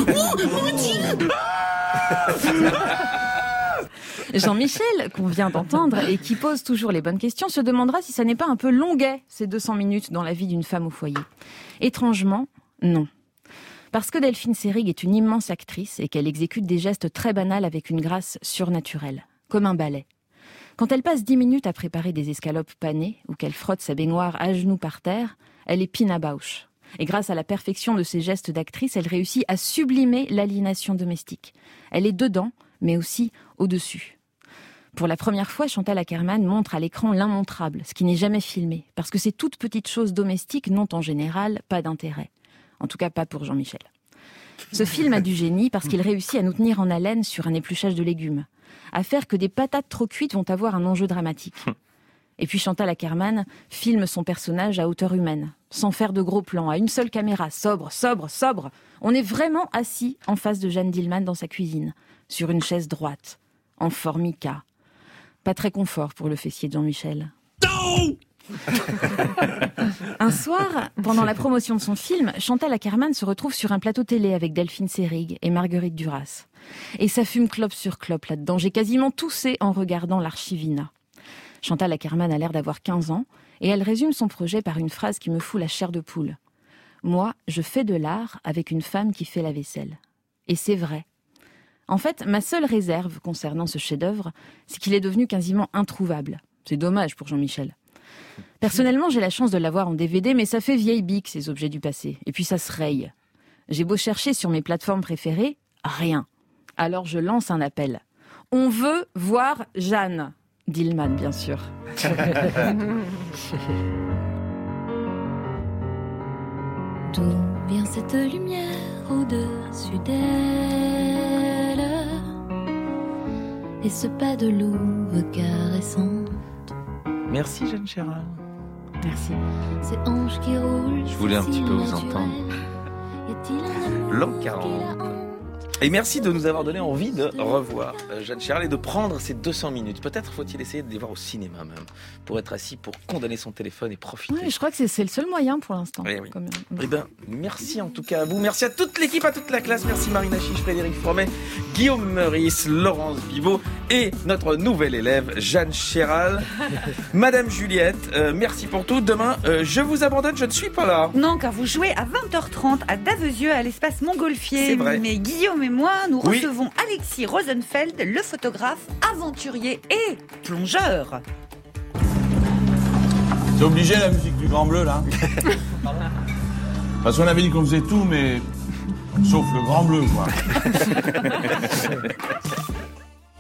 Jean-Michel, qu'on vient d'entendre et qui pose toujours les bonnes questions, se demandera si ça n'est pas un peu longuet, ces deux cents minutes dans la vie d'une femme au foyer. Étrangement, non. Parce que Delphine Seyrig est une immense actrice et qu'elle exécute des gestes très banals avec une grâce surnaturelle, comme un ballet. Quand elle passe dix minutes à préparer des escalopes panées ou qu'elle frotte sa baignoire à genoux par terre, elle est Pina Bausch. Et grâce à la perfection de ses gestes d'actrice, elle réussit à sublimer l'aliénation domestique. Elle est dedans, mais aussi au-dessus. Pour la première fois, Chantal Akerman montre à l'écran l'immontrable, ce qui n'est jamais filmé, parce que ces toutes petites choses domestiques n'ont en général pas d'intérêt. En tout cas, pas pour Jean-Michel. Ce film a du génie parce qu'il réussit à nous tenir en haleine sur un épluchage de légumes, à faire que des patates trop cuites vont avoir un enjeu dramatique. Et puis Chantal Akerman filme son personnage à hauteur humaine, sans faire de gros plans, à une seule caméra, sobre, sobre, sobre. On est vraiment assis en face de Jeanne Dillman dans sa cuisine, sur une chaise droite, en formica. Pas très confort pour le fessier de Jean-Michel. Un soir, pendant la promotion de son film, Chantal Akerman se retrouve sur un plateau télé avec Delphine Seyrig et Marguerite Duras. Et ça fume clope sur clope là-dedans. J'ai quasiment toussé en regardant l'Archivina. Chantal Akerman a l'air d'avoir quinze ans et elle résume son projet par une phrase qui me fout la chair de poule. « Moi, je fais de l'art avec une femme qui fait la vaisselle. » Et c'est vrai. En fait, ma seule réserve concernant ce chef-d'œuvre, c'est qu'il est devenu quasiment introuvable. C'est dommage pour Jean-Michel. Personnellement, j'ai la chance de l'avoir en D V D, mais ça fait vieille bique, ces objets du passé. Et puis ça se raye. J'ai beau chercher sur mes plateformes préférées, rien. Alors je lance un appel. On veut voir Jeanne Dillman, bien sûr. D'où vient cette lumière au-dessus d'elle? Et ce pas de louve caressant. Merci Jeanne Chéral. Merci. Ces hanches qui roulent. Je voulais un petit peu vous entendre. Y a-t-il un amour L'an qui quarante. la hante? Et merci de nous avoir donné envie de revoir euh, Jeanne Chéral et de prendre ces deux cents minutes. Peut-être faut-il essayer de les voir au cinéma même, pour être assis, pour condamner son téléphone et profiter. Oui, je crois que c'est, c'est le seul moyen pour l'instant. Oui, oui. Comme... Eh ben, merci en tout cas à vous. Merci à toute l'équipe, à toute la classe. Merci Marina Chiche, Frédéric Fromet, Guillaume Meurice, Laurence Bibot et notre nouvelle élève Jeanne Chéral. Madame Juliette, euh, merci pour tout. Demain, euh, je vous abandonne, je ne suis pas là. Non, car vous jouez à vingt heures trente à Davesieux à l'espace Montgolfier. C'est vrai. Mais Guillaume et moi, nous Oui. recevons Alexis Rosenfeld, le photographe, aventurier et plongeur. C'est obligé la musique du Grand Bleu là. Parce qu'on avait dit qu'on faisait tout, mais sauf le Grand Bleu quoi.